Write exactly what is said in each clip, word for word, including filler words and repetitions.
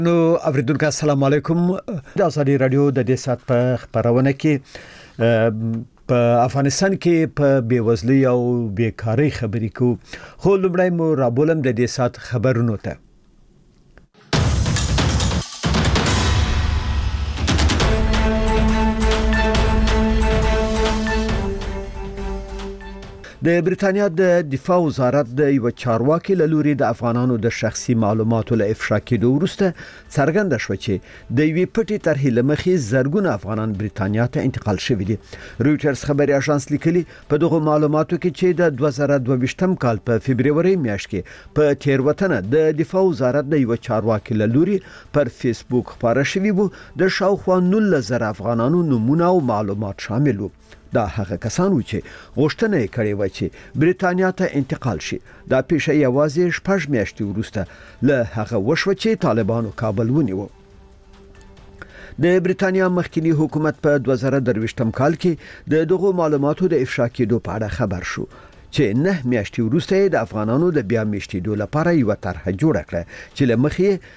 نو اوریدونکو السلام علیکم. د ازادي رادیو د دې سات په خبرونه کې په افغانستان کې په بیوزلي او بیکاری خبرې کو خو لمړی مو رابولم د دې سات خبرونو ته. د برېټانیا د دفاع وزارت د یو چارواکي له لوري د افغانانو د شخصي معلوماتو له افشا کېدو وروسته څرګنده شو چې د یوې پټې طرحې له مخې زرګونه افغانان برېټانیا ته انتقال شوي دي. رويټرز خبري اژانس لیکلي په دغه معلوماتو کې چې د دوه زره دوه ویشتم کال په فبرवरी میاشت کې په تیروتنه د دفاع وزارت د یو چارواکي له لوري پر فیسبوک خبره شوې وو د شاوخوا نولس زره افغانانو نمونه او معلومات شامل وو. دا هغه کسان و چې غوښتنه یې کړې و چې برېټانیا ته انتقال شي. دا پیښه یوازې شپږ میاشتې وروسته له هغه وشوه چې طالبانو کابل ونیو. د برېټانیا مخکنی حکومت په دوه زره درویشتم کال کې د دغه معلوماتو د افشا کېدو په اړه خبر شو چې نه میاشتې وروسته د افغانانو د بیا میشتېدو لپاره یو طرح جوړ کړه چې له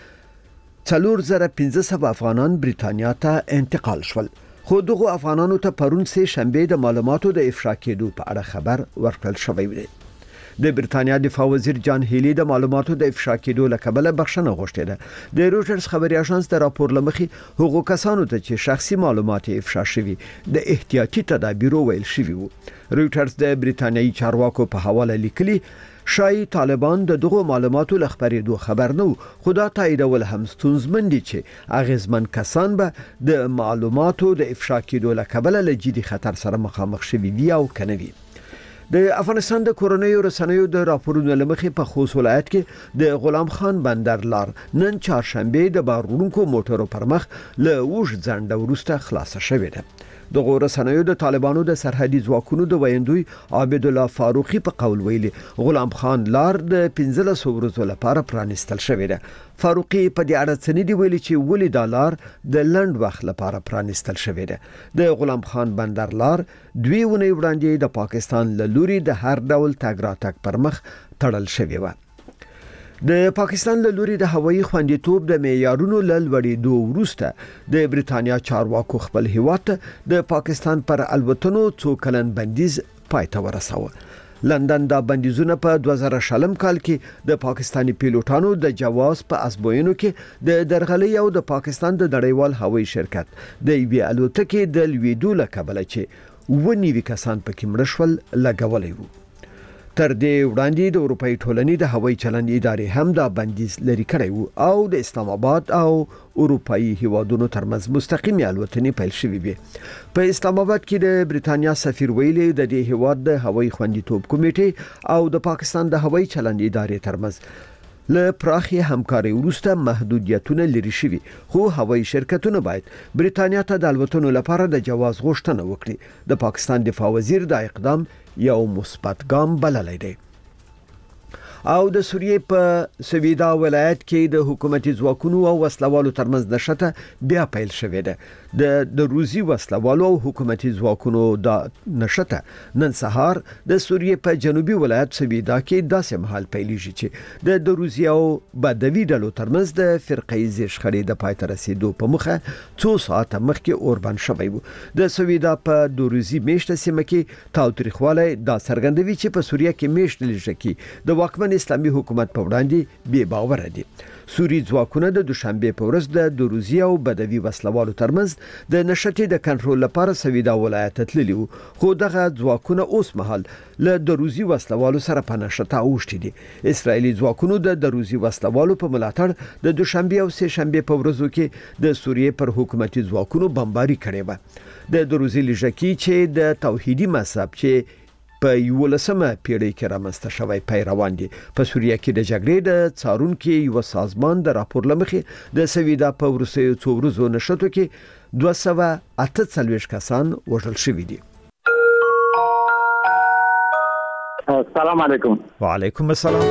مخې څلور زره پنځه سوه افغانان برېټانیا ته انتقال شول. خو دغه افغانانو ته پرون سه شنبه د معلوماتو د افشا کېدو په اړه خبر ورکړل شوی دی. د برېټانیا دفاع وزیر جان هیلی د معلوماتو د افشا کېدو لکبله بخښنه غوښتې ده. د رويټرز خبري اژانس د راپور لمخې هغو کسانو ته چې شخصي معلومات افشا شوي د احتیاطي تدابیرو ویل شوی وو. رويټرز د برېټانیایي چارواکو په حواله لیکلي شای طالبان د دغه معلوماتو لخبرېدو خبر نه خدا تاییدول هم ستونزمن دي چې اغیزمن کسان به د معلوماتو د افشا کېدو لکبله له جدي خطر سره مخامخ شوي وي او کنه وي. د افغانستان د کورونیو رسنیو د راپورونو لمخې په خوست ولایت کې د غلام خان بندر لار نن چهارشنبه د بارونکو موټرو پر مخ له وښ ځنډ وروسته خلاص شوې ده. د رسنیو د طالبانو د سرحدي ځواکونو د ویندوی عابد الله فاروقي په قول ویلي غلام خان لار د پنځلس ورځو لپاره پرانستل شوې ده. فاروقي په دې اړه څه دی ویلي چې ولې د لار د لند وخت لپاره پرانستل شوې ده. د غلام خان بندر لار دوی ونې وړاندې د پاکستان له لوري د هر ډول تګ راتګ پر مخ تړل شوې و. د پاکستان له لوري د هوایي خوندیتوب د معیارونو لوړېدو وروسته د برېټانیا چارواکو خپل هیواد د پاکستان پر الوتنو څو کلن بندیز پای ته ورساوه. لندن دا بندیزونه په دوه زره شلم کال کې د پاکستاني پیلوټانو د جواز په ازموینو کې د درغلي او د پاکستان د نړیوال هوایي شرکت د یوې الوتکې د لویدو لکبله چې ونیوي کسان پکې مړ شول لګولې وو. تر دې وړاندې د اروپאי ټولنې د هوایي چلند ادارې هم دا بندیز لري کړی وو او د اسلام آباد او اروپאי هیوادونو ترمنځ مستقیمه الوتنې پیل شوې وي. په اسلام آباد کې د برېټانیا سفیر ویلي د دې هیواد د هوایي خوندیتوب کمیټې او د پاکستان د هوایي چلند ادارې ترمنځ له پراخي همکاري وروسته محدودیتونه لري شوي خو هوایي شرکتونه باید برېټانیا ته د الوتنو لپاره د جواز غوښتنه وکړي. د پاکستان دفاع وزیر دا اقدام یو مثبت ګام بللی دی. او د سوریې په سویدا ولایت کې د حکومتي ځواکونو او وسلوالو ترمنځ نښته بیا پیل شوې ده. د د روسي وسلوالو او حکومتي ځواکونو د نښته نن سهار د سوریې په جنوبي ولایت سویدا کې داسې مهال پیلېږي چې د د روسي او بدوي ډلو ترمنځ د فرقې زیږخړې د پای ته رسیدو په مخه څو ساعته مخکې اوربند شوی وو. د سویدا په دوروزي میشته سیمه کې تاوتریخوالی دا څرګندوي چې په سوریه کې میشت لږکی د واکمن اسلامي حکومت په وړاندې بې باور دي. سوري ځواکونه د دوشنبه په ورځ د دوروزي او بدوي وسلوالو ترمنځ د نشټې د کنټرول لپاره سویدا ولایت تللی وو خو دغه ځواکونه اوس مهال له دوروزي وسلوالو سره په نشټه اوښتي دي. اسرایلی ځواکونو د دوروزي وسلوالو په ملاتړ د دوشنبه او سه شنبه په ورځو کې د سوریې پر حکومتي ځواکونو بمباري کړې و. د دوروزي لږکی چې د توحیدي مذهب چې په یولسمه پیړۍ کې رامنځته شوی پیروان دي په سوریه کې د جګړې د څارونکو یو سازمان د راپور لمخې د سویدا په ورسېو څو ورځو نشټو کې دوه سوه اته څلوېښت کسان وژل شوي دي. السلام علیکم. وعلیکم السلام.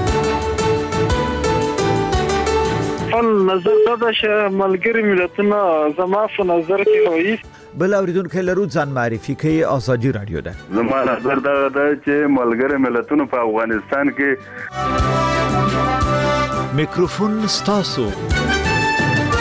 ان نظر دا چې ملګری ملتونه زما په نظر کې وایي بل اوریدونکو لرو ځان معرفي کوي ازادي رادیو ده. زما نظر دا ده چې ملګری ملتونه په افغانستان کې میکروفون ستاسو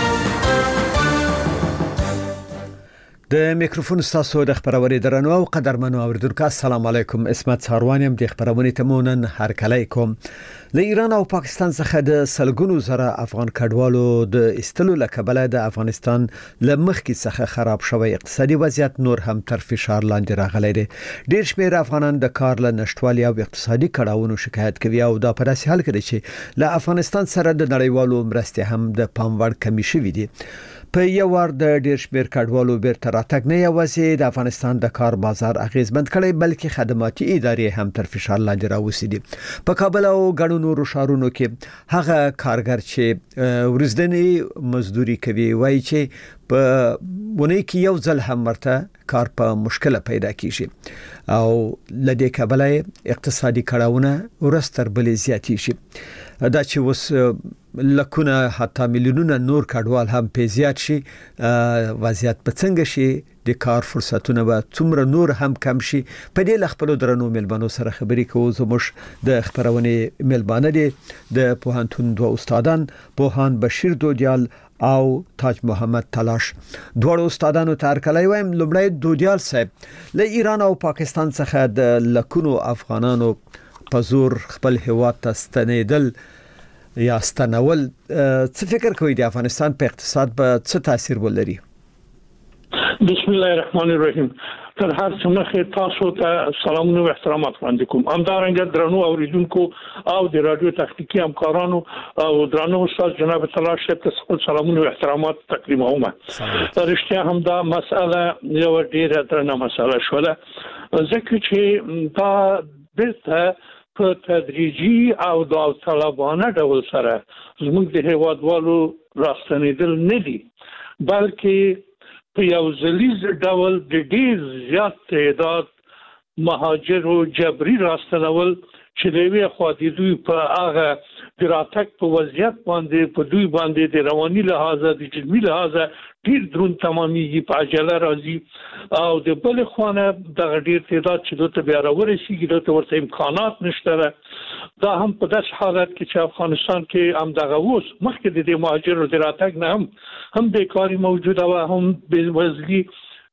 د میکروفون ستاسو د خبرونه درنو او قدرمنو اوریدونکو السلام علیکم. اسمت ساروانیم د خبرونه تمونن هر کله کوم. له ایران او پاکستان څخه د سلګونو زره افغان کډوالو د استلو لکبله د افغانستان لمخکې څخه خراب شوی اقتصادي وضعیت نور هم تر فشار لاندې راغلی دی. ډیر شمېر افغانان د کار له نشټوالي او اقتصادي کړاوونو شکایت کوي او دا په داسې حال کې دي چې له افغانستان سره د نړیوالو مرستې هم د پام وړ کمی شوې دي. په یو ور د ډیر شمېر کډوالو بیرته راتګ نه یوازې د افغانستان د کار بازار اغیزمند کړي بلکې خدماتي ادارې هم تر فشار لاندې راوستي دي. په کابل او ګڼو نورو ښارونو کې هغه کارګر چې ورځنی مزدوري کوي وایي چې په ونه کې یو ځل هم ورته کار په مشکله پیدا کیږي او لدې کابل اقتصادي کړهونه ورستر بلې زیاتی شي. دا چې وس لکونه حتی میلیونونه نور کډوال هم په زیات شي وضعیت په څنګه شي د کار فرصتونه به څومره نور هم کم شي. په دې لخپلو درنو ملبانو سره خبرې کوو. زموږ د خبرونه ملبانه دي د پوهنتون دوه استادان پوهان بشیر دودیال او تاج محمد تلاش. دوه استادانو ته هرکلی وایم. لومړی دودیال صاحب له ایران او پاکستان څخه د لکونو افغانانو په زور خپل هیواد ته ستنیدل یا ستنول څه فکر کوي د افغانستان په اقتصاد به څه تاثیر ولري؟ بسم الله الرحمن الرحیم. تر هر څه مخکې تاسو ته سلامونه او احترامات وړاندې کوم. همدارنګه درنو اوریدونکو او د رادیو تخنیکی همکارانو او درنو استاد جناب تلاش ته خپل سلامونه او احترامات تقدیموم. رښتیا هم دا مسأله یو ډیره درنه مسأله شوه ځکه چې دا بیرته په تدریجي او داوطلبانه ډول سره زموږ د هیوادوالو راستنیدل نه دي بلکې په یو ځلیز ډول د ډیر زیات تعداد مهاجرو جبري راستنول چې د وی خو د دوی په هغه دراتک په وضعیت باندې په دوی باندې د رواني لحاظه د جسمي لحاظه ډیر درون تمامي په عجله راځي او د بل خوانه د ډیر تعداد چې دوی بیا راورسیږي د ورته امکانات نشته. دا هم په داس حالت کې چې افغانستان کې هم دغه اوس مخکې د دې مهاجرو دراتک نه هم هم بیکاری موجوده و هم بېوزلي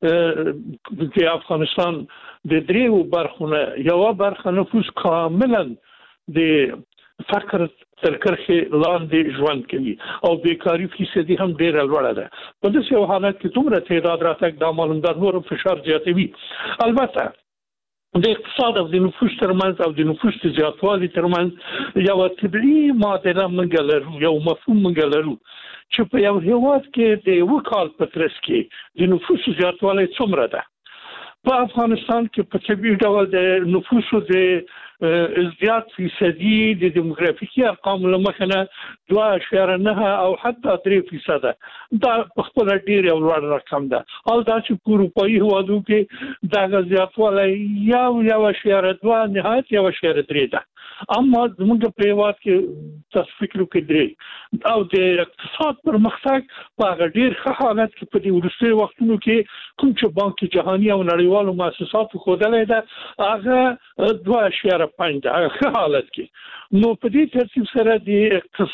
د افغانستان د دریو برخونه یو برخه نفوس کاملا د فقر تر کرښې لاندې ژوند کوي او بیکاری فیصدي هم ډیره لوړه ده. په داسې یو حالت کې دومره تعداد راتګ دا معلومدار نور فشار زیاتوي. البته د اقتصاد او د نفوس ترمنځ او د نفوس زیاتوالي ترمنځ یو طبيعي معادله موږ لرو یو مفهوم موږ لرو چې په یو هیواد کې د یو کال په ترڅ کې د نفوس زیاتوالی څومره ده. په افغانستان کې په طبيعي ډول د نفوس د ازدیاد فیصدي د دیموګرافیکي ارقام لمخنه دوه اشاریه نه او حتی درې فیصد دا په خپل ډیر یو لوړ رقم ده. حال دا چې په اروپایي هیوادو کې دا زیاتوالی یو یو اشاریه دوه نهایت یو اشاریه درې ده. اما زموږ په هیواد کې تاسو فکر وکړئ درې او د اقتصاد پرمختګ په هغه ډیر ښه حالت کې په دې وروستي وختونو کې کوم چې بانک جهاني او نړیوالو مؤسساتو ښودلې ده هغه دوه اشاریه پنځه ده ښه حالت کې. نو په دې ترتیب سره د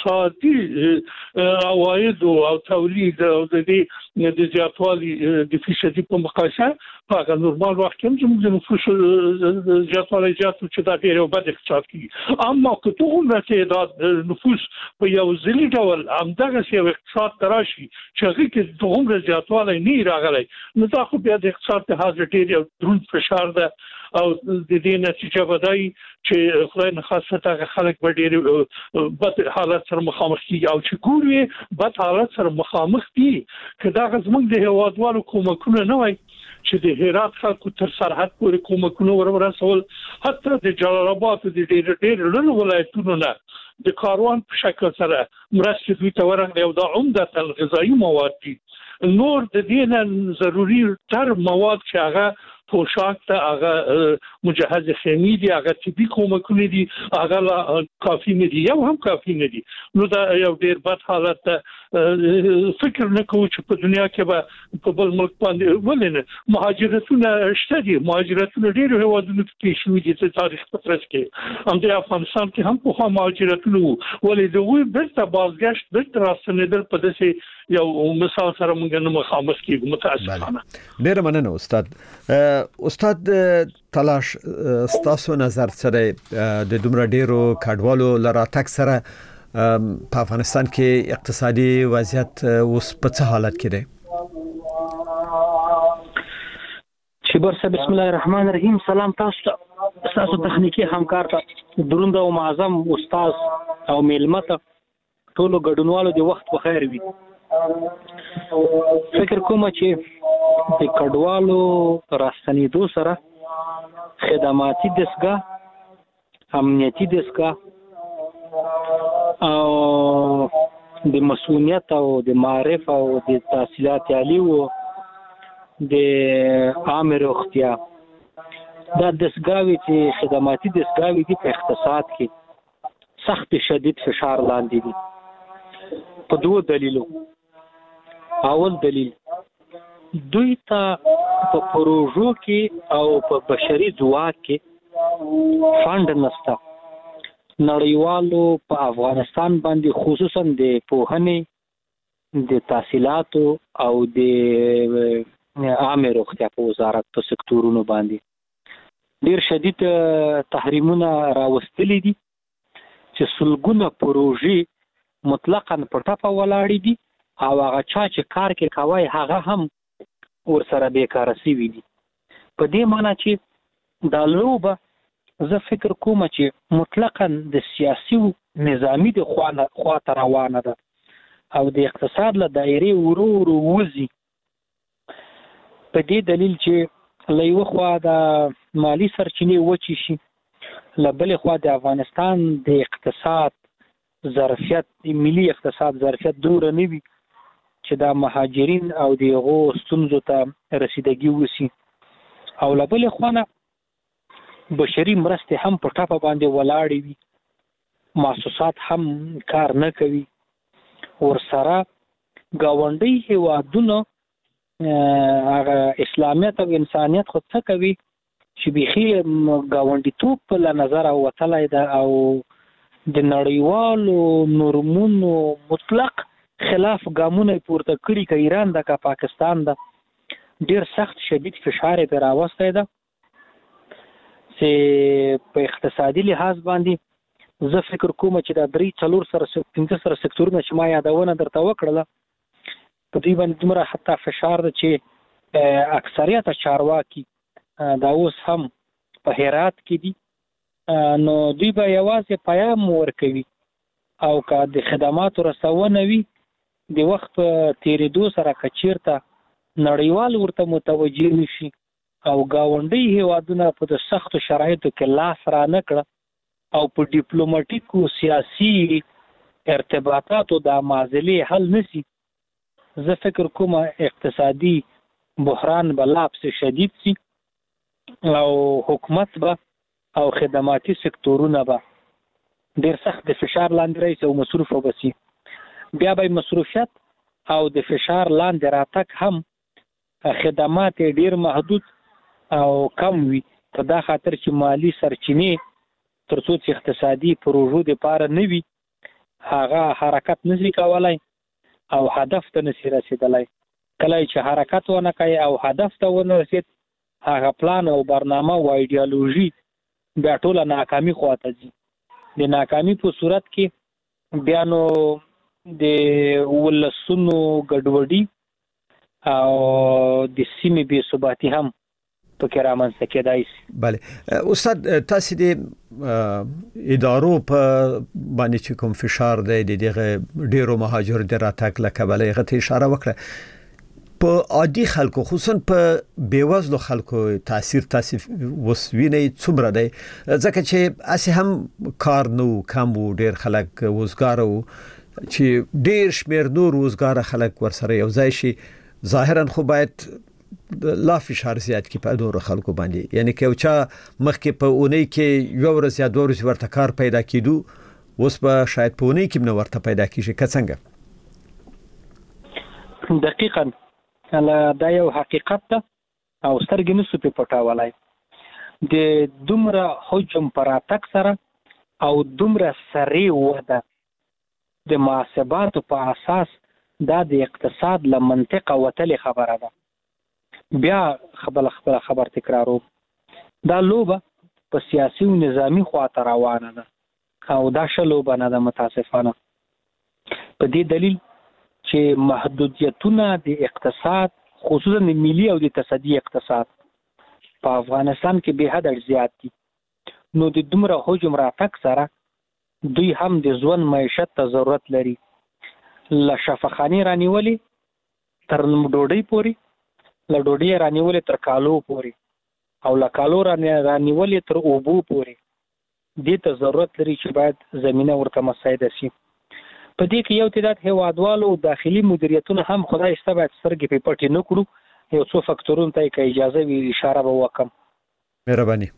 اقتصادي عواید او تولید او د دې د زیاتوالي د فیصدي په مقایسه په هغه نورمال وخت کې زموږ د نفوس زیاتوالی زیاتو چې دا ډېر یو بد اقتصاد کوي. اما که څومره تعداد نفوس په یو ځلي ډول همدغسې یو اقتصاد ته راشي چې هغې کې څومره زیاتوالی نه وي راغلی نو دا خو بیا د اقتصاد لحاظ ډېر یو دروند فشار ده او د دې نتیجه به دا وي چې خدای نخواست هغه خلک به ډېر بد حالت سره مخامخ کېږي او چې ګورو بد حالت سره مخامخ دي که دغه زموږ د هیوادوالو کومکونه نه وای چې د هرات خلکو تر سرحد پورې کومکونه ورسول حتی د جلال آباد د ډېر ډېر لوړو ولایتونو نه د کاروان په شکل سره مرستې دوی ته ورغلې او دا عمدتاً غذایي مواد دي. نور د دې نه ضروري تر مواد چې هغه پوشاک ته هغه مجهز خیمې دي هغه طبي کومکونه دي هغه کافي نه دي یو هم کافي نه دي. نو دا یو ډېر بد حالت ته فکر نه کوو چې په دنیا کې به په بل ملک باندې ولې نه مهاجرتونه شته دي. مهاجرتونه ډېرو هیوادونو کې پیښ شوي دي د تاریخ په ترڅ کې هم د افغانستان کې هم پخوا مهاجرتونه وو ولې د هغوی بیرته بازګشت بیرته راستنېدل په داسې یو مثال سره موږ نه مخامخ کیږو متاسفانه. ډیر مننه استاد. استاد تلاش ستاسو نظر سره د دومره ډیرو کډوالو لراتک سره په افغانستان کې اقتصادي وضعیت اوس په څه حالت کې دی؟ چې برسه بسم الله الرحمن الرحیم. سلام تاسو ته، تاسو تخنیکی همکار ته، دروند او معظم استاد او میلمه ته، ټولو ګډونوالو د وخت په خیر وي. فکر کوم چې د کډوالو راستنېدو سره خدماتي دستګاه، امنیتي دستګاه او د مسؤلیت او د معرف او د تحصیلات عالی او د عامه روغتیا دا دستګاوې چې خدماتي دستګاوې دي په اقتصاد کې سخت شدید فشار لاندې دي په دوه دلیلو. اول دلیل دوی ته په پروژو کې او په بشري ځواک کې فند نشته. نړیوالو په افغانستان باندې خصوصا د پوهنې، د تحصیلاتو او د عامه روغتیا په وزارت په سکتورونو باندې ډیر شدید تحریمونه راوستلي دي چې سلګونه پروژې مطلقاً په ټاپه ولاړې دي او هغه چا چې کار کې کوي هغه هم ورسره بیکاره شوي دي. په دې معنی چې دا لوبه زه فکر کوم چې مطلقاً د سیاسي نظامی د خوا ته روانه ده او د اقتصاد له دایرې ورو ورو وځي. په دې دلیل چې له یوه خوا د مالی سرچینې وچې شي، له بلې خوا د افغانستان د اقتصاد ظرفیت، د ملي اقتصاد ظرفیت دومره نه وي چې دا مهاجرین او د هغو ستونزو ته رسیدګي وشي، او له بلې خوا نه بشري مرستې هم په ټاپه باندې ولاړې وي، محسوسات هم کار نه کوي. ورسره ګاونډي هیوادونه هغه اسلامیت او انسانیت خو څه کوي چې بیخي ګاونډیتوب په له نظره وتلی ده او د نړیوالو نورمونو مطلق خلاف ګامونه پورته کړي، که ایران ده که پاکستان ده. ډیر سخت شدید فشار یې پرې راوستی ده چې په اقتصادي لحاظ باندې زه فکر کوم چې دا درې څلور سره پنځه سره سکتورونه چې ما یادونه درته وکړله په دوی باندې دومره حتی فشار ده چې اکثریت چارواکي دا اوس هم په هرات کې دي، نو دوی به یوازې پیام ورکوي او که د خدماتو رسونه وي د وخت په تېرېدو سره که چېرته نړیوال ورته متوجه نشي او ګاونډي هیوادونه په د سختو شرایطو کې لاس را نه کړه او په ډیپلوماټیکو سیاسي ارتباطاتو د معضلې حل نشي، زه فکر کوم اقتصادي بحران به لا پسې شدید سي او حکومت به او خدماتي سکتورونه به ډېر سخت د فشار لاندې راشي او مصروف به سي. بیا به مصروفیت او د فشار لاندې راتګ هم خدمات ډېر محدود او کم وي، په دا خاطر چې مالی سرچینې تر څو چې اقتصادي پروژو دپاره نه وي هغه حرکت نشي کولی او هدف ته نشي رسېدلی. کله چې حرکت ونه کوي او هدف ته ونه رسېد هغه پلان او برنامه او ایډیالوژي بیا ټوله ناکامي خواته ځي. د ناکامي په صورت کې بیا نو د ولسونو ګډوډي او د سیمې بې ثباتي هم پکې رامنځته کېدای شي. بله استاد، تاسو د ادارو په باندې چې کوم فشار دی د دغه ډیرو مهاجرو د راتګ له کبله هغه ته اشاره وکړه، په عادي خلکو خصوصا په بیوزلو خلکو تاثیر تاسو وسوینه څومره دی؟ ځکه چې اسی هم کار نو کم وو، ډیر خلک وزګار وو چې ډیر شمیر نور وزګار خلک ورسره یو ځای شي، ظاهرا خو باید لا فشار زیات کی په دور خلکو باندې، یعنی که چا مخکې په اونۍ کې یو ورځ یا دوه ورځې ورته کار پیدا کیدو اوس به شاید په اونۍ کې نه ورته پیدا کیږي. که څنګه؟ دقیقاً دا یو حقیقت ده او سترګې نسو پې پټولای. د دومره حجم پر راتګ سره او دومره سریع وده د محاسباتو په اساس دا د اقتصاد له منطقه وتلې خبره ده. بیا خبر خبر خبر تکرارو دا لوبه په سیاسي او نظامی خواته روانه ده او دا شلوبه نه ده متاسفانه، په دې دلیل چې محدودیتونه د اقتصاد خصوصا د ملي او د تصدي اقتصاد په افغانستان کې به حد زیات دي. نو د دومره حجم راتګ سره دوی هم د ژوند معیشت ته ضرورت لري، له شفاخاني رانیولې تر ډوډۍ پورې، له ډوډۍ رانیولې تر کالو پورې، او له کالو رانیولې تر اوبو پورې. دې ته ضرورت لري چې باید زمینه ورته مساعده شي. په دې کې یو تعداد هیوادوالو داخلي مدیریتونه هم خدای سته باید سترګې په پټې نه کړو. یو څو فکتورونو ته که اجازه وي اشاره به وکم. مهرباني.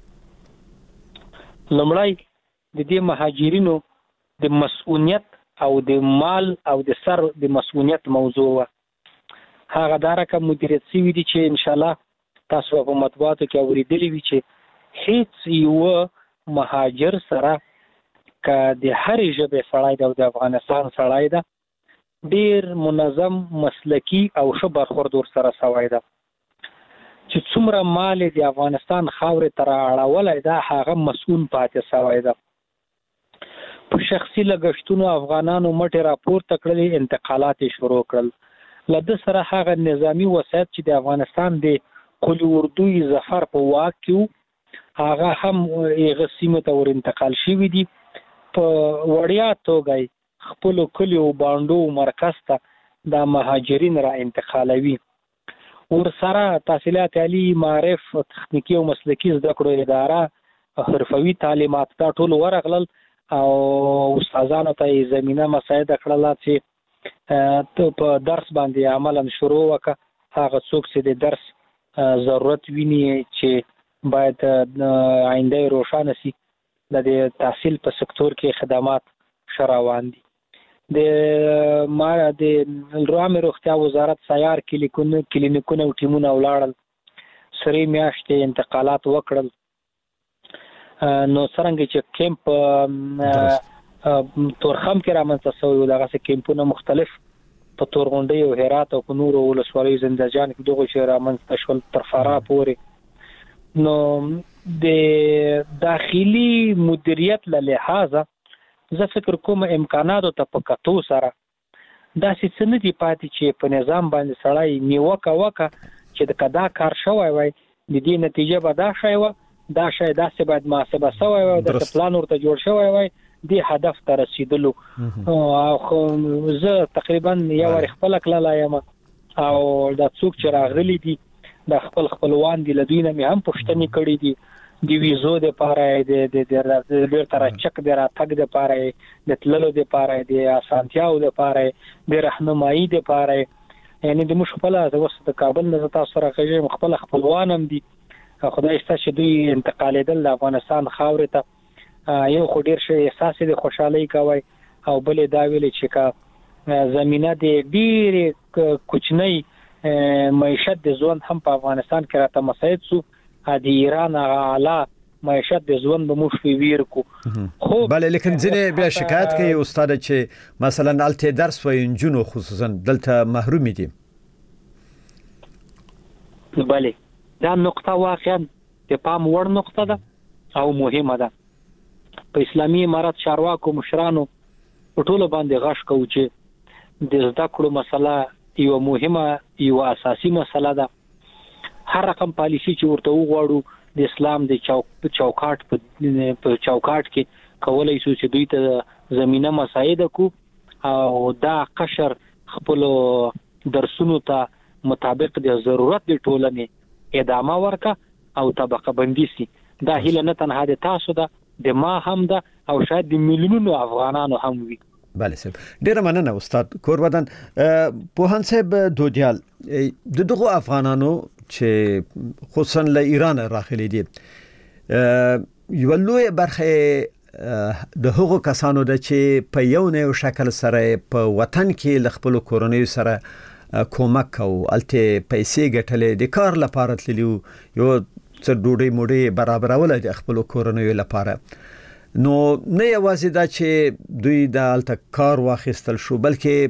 لومړی د دې مهاجرینو د مسؤلیت او د مال او د سر د مسؤلیت موضوع وه. هغه دا رقم مدیریت شوي دي چې انشاءالله تاسو په مطبوعاتو کې اورېدلي وي چې هیڅ یوه مهاجر سره که د هرې ژبې سړی ده او د افغانستان سړی ده ډېر منظم مسلکي او ښه برخورد ورسره شوی ده. چې څومره مال د افغانستان خاورې ته رااړولی ده هغه مسؤول پاتې شوی ده. په شخصي لګښتونو افغانانو مټې راپورته کړلې، انتقالات یې شروع کړل. له ده سره هغه نظامي وسایط چې د افغانستان د قل اردوی ظفر په واک کې هغه هم هغه سیمې ته ور انتقال شوي دي. په وړیا توګه خپلو کلیو بانډو مرکز ته دا مهاجرین را انتقالوي. ورسره تحصیلات عالی، معرف، تخنیکي او مسلکي زده کړو اداره، حرفوي تعلیمات دا ټول ورغلل او استادانو ته زمینه مساعده کړله چې ته په درس باندې عملا شروع وکړه. هغه څوک چې د درس ضرورت ویني چې باید آینده روښانه شي، د تحصیل په سکتور کې خدمات ښه روان دي. د ما د عامه روغتیا وزارت سیار کلینیکونه کلینیکونه او ټیمونه ولاړل، سرې میاشتې انتقالات وکړل. نو څرنګه چې کیمپ تورخم کې رامنځته شوی و، دغسې کیمپونه مختلف په تورغونډۍ او هرات او په نورو ولسوالیو زندهجان کې دغه چې رامنځته شول تر فراه پورې. نو د داخلي مدیریت له لحاظه زه فکر کوم امکاناتو ته په کتو سره داسې څه نه دي پاتې چې په نظام باندې سړی نیوکه وکړه چې د که دا کار شوی وای د دې نتیجه به دا شی وه، دا شی داسې باید محاسبه شوی وای، داسې پلان ورته جوړ شوی وای دې هدف ته رسیدلو. خو زه تقریبا یو وارې خپله کللی یم او دا څوک چې راغلي دي دا خپل خپلوان دي، له دوی نه مې هم پوښتنې کړي دي، د ویزو دپاره د بېرته راچک د راتګ دپاره، د تللو دپاره، د اسانتیاو دپاره، د رهنمایي دپاره. یعنې د موږ خپله اوس د کابل نه زه تاسو سره غږېږم، خپله خپلوان هم دي. خدای شته چې دوی انتقالېدل د افغانستان خاورې ته. یو خو ډېر ښه احساس یې د خوشحالۍ کوی او بل یې دا ویلې چې که زمینه د ډېرې کوچنۍ معیشت د ژوند هم په افغانستان کې راته مساعد شو، د ایران هغه اعلی معیشت د ژوند به موږ پرې ویر کړو. خو بله لیکن ځینې بیا شکایت کوي استاده چې مثلا هلته درس وایي نجونو خصوصا دلته محرومې دي. بله دا نقطه واقعا د پام وړ نقطه ده او مهمه ده. په اسلامي امارت چارواکو مشرانو په ټولو باندې غږ کوو چې د زده کړو مسله یوه مهمه یوه اساسي مسله ده. هر رقم پالیسي چې ورته وغواړو د اسلام د چوکاټ په چوکاټ کې کولی شو چې دوی ته زمینه مساعده کو او دا قشر خپلو درسونو ته مطابق د ضرورت د ټولنې ادامه ورکړه او طبقه بندي سي. دا هیله نه تنها د تاسو ده، د ما هم ده او شاید د میلیونونو افغانانو هم وي. بله صاحب ډیره مننه استاد کوربدن. پوهان صاحب دودیال، د دغو افغانانو چې خصوصا له ایران راغلي دي یو لوی برخه د هغو کسانو ده چې په یو نه یو شکل سره په وطن کې له خپلو کورنیو سره کومک او الته پیسې ګټلې د کار لپاره تللی یو څه ډوډۍ موډۍ برابرول د خپلو کورنیو لپاره. نو نه یوازې دا چې دوی د الته کار واخیستل شو بلکې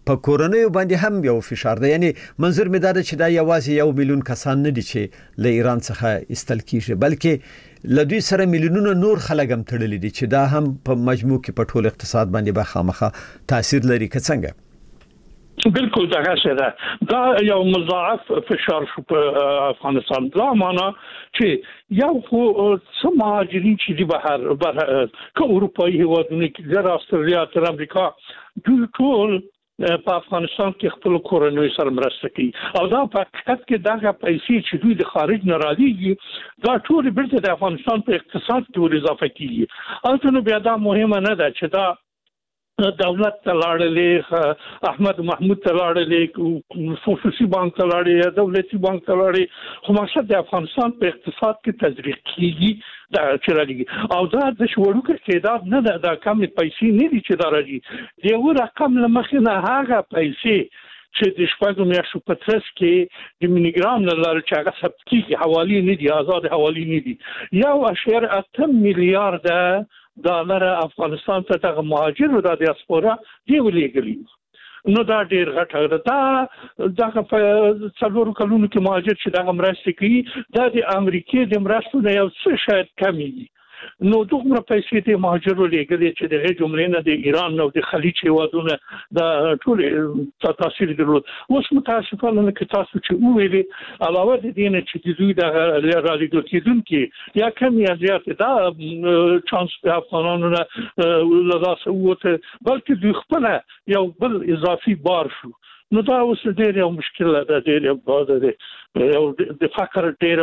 په کورونو باندې هم یو فشار دی. یعنی منظور مې دا ده چې دا یوازې یو میلیون کسان نه دي چې له ایران څخه استل کیږي بلکې له دوی سره میلیونونه نور خلک هم تړلي دي چې دا هم په مجموع کې په ټول اقتصاد باندې به خامخا تاثیر لري که څنګه؟ بالکل دا څه ده دا یو مضاعف فشار شو په افغانستان. دا معنا چې یو خو څه مهاجرین چې دی بهر بهر که اروپایي هیوادونه کې در استرالیا تر امریکا دوی ټول په افغانستان کې خپل کورنۍ سره مرسته کوي او دا په حقیقت کې دغه پیسې چې دوی د خارج نه راځي دا ټول بیرته د افغانستان په اقتصاد کې ور اضافه کیږي. او نو بیا دا مهمه نه ده چې دا دولت تلاړلې احمد محمود تلاړلې خصوصي بانک تلاړلې دولتي بانک تلاړلې خو مقصد د افغانستان په اقتصاد کې تزریق کیږي دا چې راځي او دا د شوړو کې تعداد نه ده دا کم پیسې نه دي چې دا راځي یو رقم لمخې نه هغه پیسې چې د شپږو میاشتو په ترڅ کې د مینیګرام نه لاره چې هغه ثبت کیږي حوالی نه دي آزاد حوالی نه دي یو اشعار اته میلیارډ ډالر افغانستان ته دغه مهاجر او د دیاسپورا دی ولېګلی نو دا ډیر غټه ده دغه په څلورو کلونو کې مهاجر چې دغه مرسته کوي دا د امریکای د مرستو نه یو څه شاید کمی دي. نو دومره پیسې د مهاجرو لګلې چې د جملې نه د ایران او د خلیج هیوادونه د ټول تاثیر درلود. اوس متاسفانه کې تاسو چې ویلي علاوه د دې نه چې د دوی د رالېږدو کېدونکو یا کم یا زیات دا چانس د افغانانو نه لاسه ووته بلکې دوی خپل یو بل اضافي بار شو. نو دا اوس ډېر یو مشکل ده ډېر یو باده ده یو د فقر ډېر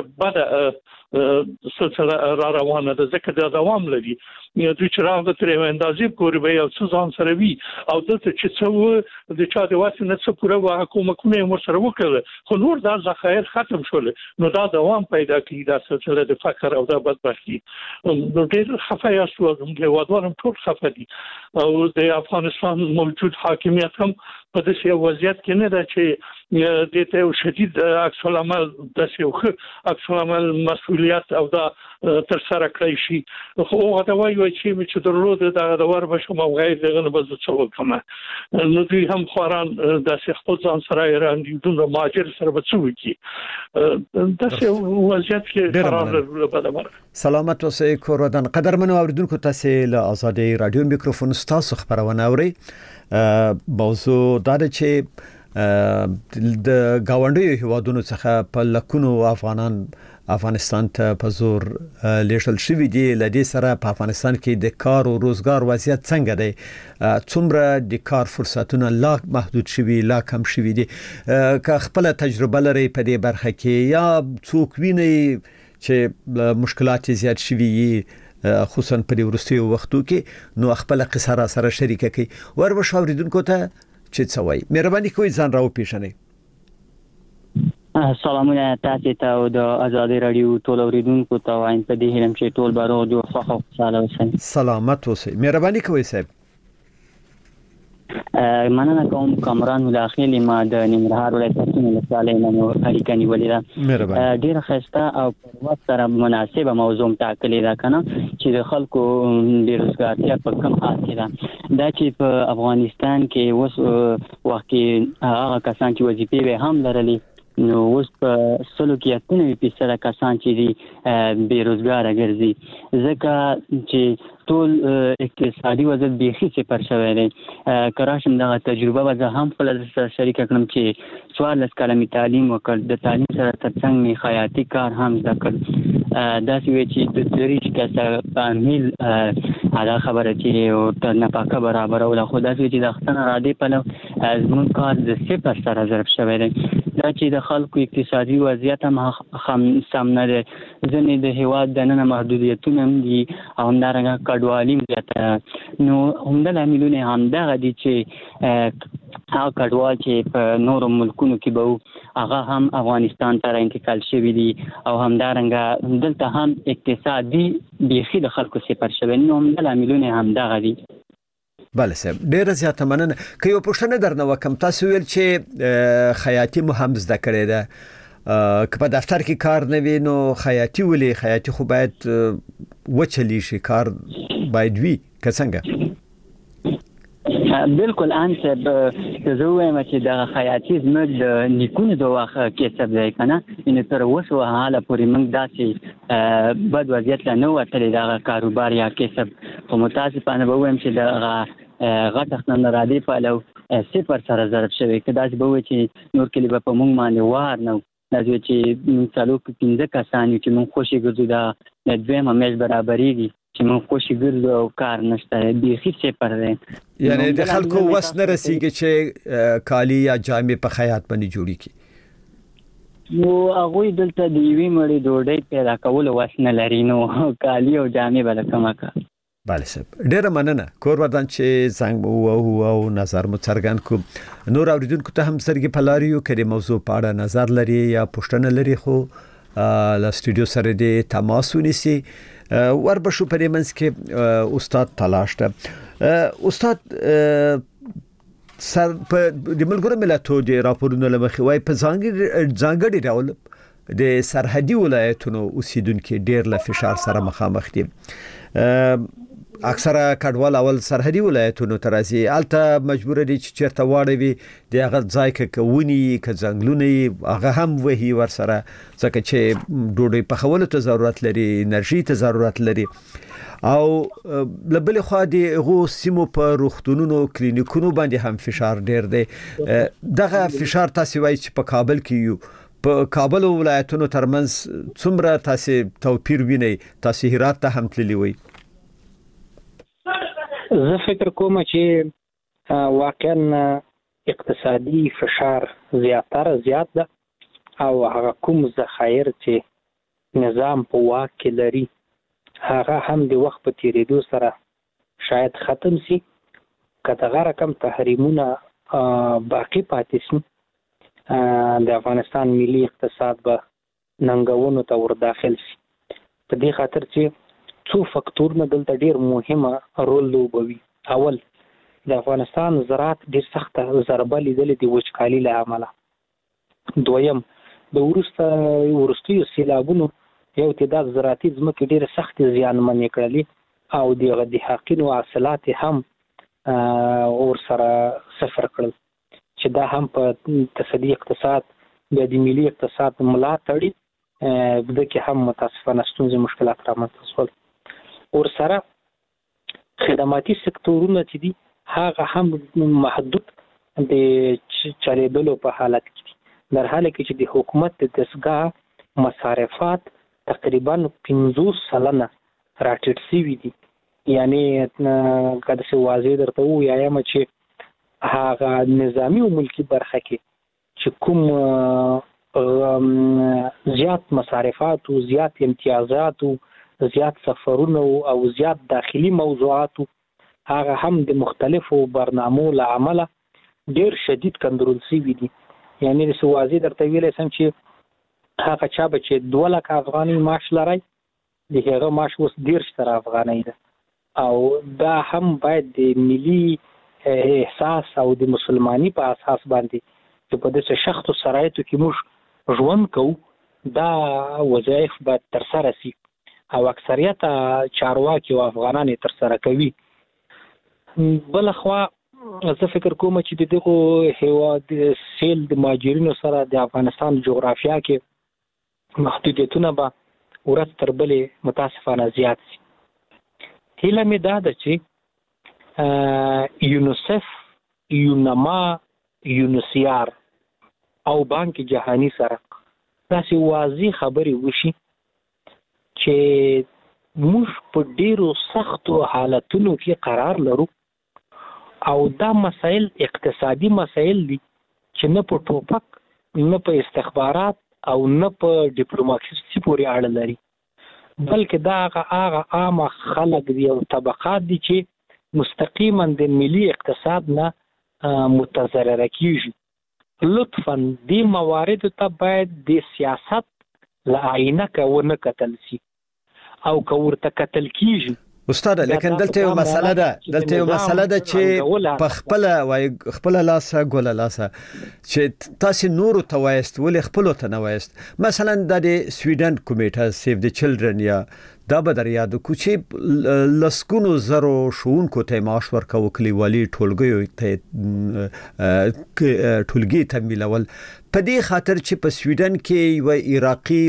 بده سلسله را روانه ده ځکه دا دوام لري. دوی چې راغله ترې اندازې پورې به یو څه ځان سره وي او دلته چې څه د چا د واسې نه څه پوره وه حکومتونه یې ورسره وکړل خو نور دا ذخایر ختم شول نو دا دوام پیدا کوي دا سلسله د فقر او دا بدبختي. نو ډېر خفه یاست زموږ هېوادوال هم ټول خفه دي او د افغانستان موجود حاکمیت هم په داسې یو وضعیت کې نه ده چې دې ته یو شدید عکس العمل داسې یو ښه عکس العمل مسؤلیت او دا ترسره کړی شي. خو هغه ته وایي چې مې چې درلود دغه د ور بشم او غیر دغه نه به زه څه وکړم نو دوی هم خواران داسې خپل ځان سره یې راندېدون مهاجر سره به څه وکړي داسې وضعیت کې قرار لرلو بده. سلامت اوسئ کورودن. قدرمنو اوریدونکو تاسو له آزادۍ رادیو میکروفون ستاسو خبرونه اورئ. موضوع دا ده چې د گاونډیو هیوادونو څخه په لکونو افغانان افغانستان ته په زور لیږل شوي دي. له دې سره په افغانستان کې د کار او روزګار وضعیت څنګه دی؟ څومره د کار فرصتونه لا محدود شوي لا کم شوي دي؟ که خپل تجربه لري په دې برخه کې یا څوک ویني چې مشکلات زیات شوي خصوصا په دې وروستیو وختو کې نو خپل قصه را سره شریکه کوي. ور به شاوریدونکو ته چې څه وایي مهرباني کوئ ځان راو پیژنئ. سلامونه تاسو ته او د آزادۍ رادیو ټول اوریدونکو ته وایم په دې هیله چې ټول به روغ جوړ خوښ او خوشاله اوسئ. سلامت اوسئ. مهرباني کوئ صاحب. مننه کوم کامران مداخله ما د ننګرهار ولایت نه لساله نو اړیکه نیولې ده. ډیره خسته او په وخت سره مناسبه موضوع ټاکلې ده کنه چې د خلکو د روزګارتیا په کم حال کې ده. دا چې په افغانستان کې اوس وخت کې هغه کسان چې وظیفې به هم لرلې نو اوس په سلو کې اتنوي فیصده کسان چې دي بې روزګاره ګرځي ځکه چې ټول اقتصادي وضعیت بیخي صفر شوی دی. کراشم دغه تجربه به زه هم خپل سره شریکه کړم چې څوارلس کاله مې تعلیم وکړ د تعلیم سره ترڅنګ مې خیاطي کار هم زده کړ. داسې وی چې د دریش کسه په میل هغه خبره چې تر نفقه برابروله خو داسې چې د اختن را دی په زموږ کار د صفر سره ضرب شوی دی. دا چې د خلکو اقتصادي وضعیت هم سم نه دی. ځینې د هیواد دننه محدودیتونه هم دي او همدارنګه کډوالي زیاته نو همدا لاملونه همدغه دي چې هغه کډوال چې په نورو ملکونو کې به هغه هم افغانستان ته انتقال شوي دي او همدارنګه دلته هم اقتصادي بیخي د خلکو صفر شوی نو همدا لاملونه همدغه دي. بله صاحب ډیره زیاته مننه. که یو پوښتنه درنه وکم تاسو ویل چې خیاطي مو هم زده کړې ده که په دفتر کې کار نه وي نو خیاطي ولې خیاطي خو باید وچلی شي کار باید وي که څنګه؟ بالکل انت به زویم چې د خیاطي زموږ د نیکونو د وخت کسب دی کنه ان تر اوسه حاله پورې موږ داسې بد وضعیت نه وتلی د کاروبار یا کسب په متاسفانه به وایم چې د غټ اقتصادي پلو صفر سره ضرب شوی کدا چې به وي چې نور کلی به په موږ باندې وار نه نازوي چې څلور پنځه کسان چې موږ خوشي ګرځو دا د دویمه مېز برابرېږي چې موږ خوشي ګرځو او کار نشته بیخي صفر دی یعنی د خلکو وس نه رسیږي چې کالی یا جامې په خیاط باندې جوړي کی نو هغه دلته د یوې مړې ډوډۍ پیدا کول وس نه لري نو کالی او جامې بل کومه کا بله صاحب ډیره مننه کور ودان چې څنګه وو او نظر مو څرګند کو نور اوریدونکو ته هم سرګي پلاریو کړي موضوع پاړه نظر لري یا پښتنه لري خو لا سټوډیو سره د تماس ونیسي وربشو پرې منځ کې استاد تلاش ته استاد سر په د ملګرو ملتونو د راپورونو لمخې وای په ځانګړي ځانګړي ډول د سرحدي ولایتونو اوسیدونکو ډیر له فشار سره مخامخ دي اکثره کډوال اول سرحدي ولایتونو ترازی الته مجبور دي چې چیرته واړوي د هغه ځای کې کوونی ک ځنګلونه هغه هم وਹੀ ور سره ځکه چې ډوډۍ په خولو ته ضرورت لري انرژي ته ضرورت لري او لبل خو دي غو سیمو په روختونونو کلینیکونو باندې هم فشار ډیر دی دغه فشار تاسو وایي چې په کابل کې یو په کابل ولایتونو ترمنځ څومره تاسو توپیر ویني تاسو هرات ته هم تللی وي زه فکر کوم چې واقعا اقتصادي فشار زیاتره زیات ده او هغه کوم ذخایر چې نظام په واک کې لري هغه هم د وخت په تیریدو سره شاید ختم شي که دغه رقم تحریمونه باقی پاتې شي د افغانستان ملي اقتصاد به ننګونو ته ور داخل شي په دې خاطر چې څو فکتورونه دلته ډیر مهمه رول لوبوي اول د افغانستان زراعت ډیر سخت ضربه لیدلې د وچکالي له امله دویم د ورسته ورستیو سیلابونو یو تعداد زراعتي ځمکې ډیر سخت زیانمنې کړلې او د غدي حقینو حاصلات هم اور سره صفر کړل چې دا هم په تصدی اقتصاد د ملي اقتصاد ملا تړي بده کې هم متاسفانه ستونزې مشکلات رامنځته شول اور سره خدماتي سکتورونه چې دي هغه هم محدود د چلیدلو په حالت کې دي در حاله کې چې د حکومت د دستګاه مصارفات تقریبا پنځوس سلنه راټیټ شوي دي یعنی کله چې واضح درته ووایم چې هغه نظامی او ملکی برخه کې چې کوم زیات مصارفات او زیات امتیازات او زیات سفرونه او زیات داخلي موضوعات هغه هم د مختلفو برنامو له عمله ډیر شدید کنټرول شوي دي یعنی د سوازي درته ویلې سم چې هغه چا به چې دوه لک افغاني معاش لري د هغه معاش اوس ډیر ستر افغاني ده او دا هم باید د ملي احساس او د مسلمانۍ په اساس باندې چې په دې شخصو شرایطو کې موږ ژوند کوو دا وظایف باید تر سره شي او اکثریت چارواکي او افغانان تر سره کوي بل خو زه فکر کوم چې دغه هیواد سیل د ماجرینو سره د افغانستان جغرافیا کې محدودیتونه به ورځ تر بلې متاسفانه زیات شي هیله مې دا ده چې یونیسف یونما یونسیار او بانک جهانی سره داسې واضح خبرې وشي چې موږ په ډیرو سختو حالتونو کې قرار لرو او دا مسائل اقتصادي مسائل دي چې نه په ټوپک نه په استخبارات او نه په ډیپلوماسي پورې اړه لري بلکې دا هغه عام خلک دي او طبقات دي چې مستقیما د ملي اقتصاد نه متضرر کیږي لطفا دې موارد ته باید د سیاست له عینه کې ونه کتل شي او که ورته کتل کیږي استاد لیکن دلته یو مسله ده دلته یو مسله ده چې په خپل وای خپل لاسه ګول لاسه چې تاسو نور ته وایست ولې خپل ته نه وایست مثلا د سویډن کمیټه سیف د چلډرن یا دا به در یاد کو چې لسکونو زرو شونکو ته معاش ورکو کلیوالي ټولګي ته ټولګي ته ملول په دې خاطر چې په سویډن کې یو عراقي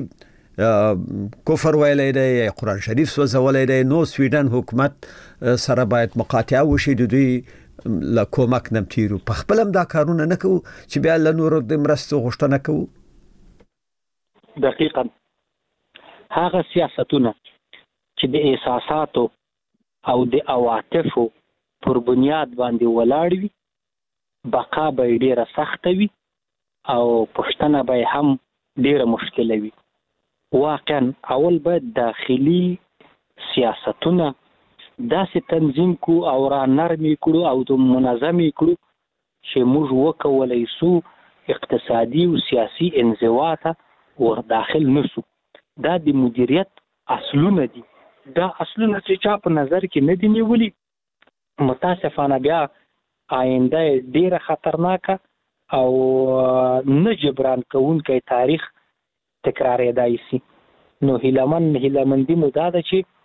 کفر ویلای دی قرآن شریف سوځولای دی نو سویډن حکومت سره باید مقاطعه وشي د دوی له کومک نه تیرو په خپل هم دا کارونه نه کوو چې بیا له نورو د مرستو غوښتنه کوو. دقیقاً هغه سیاستونه چې د احساساتو او د عواطفو پر بنیاد باندې ولاړ وي بقا به ډیره سخته وي او پښتنه به هم ډیره مشکله وي. واقعا اول باید داخلي سیاستونه داسې تنظیم کو او را نرمي کړو او د منظمي کړو چې موږ وکولای شو اقتصادي او سیاسي انزوا ته ور داخل نشو. دا د مدیریت اصلونه دي. دا اصلونه چې چا په نظر کې نه دي نیولي متاسفانه بیا آینده ډیره خطرناکه او نه جبران کوونکی تاریخ تکرارېدای شي. نو هیلمن هیلمندي مو دا ده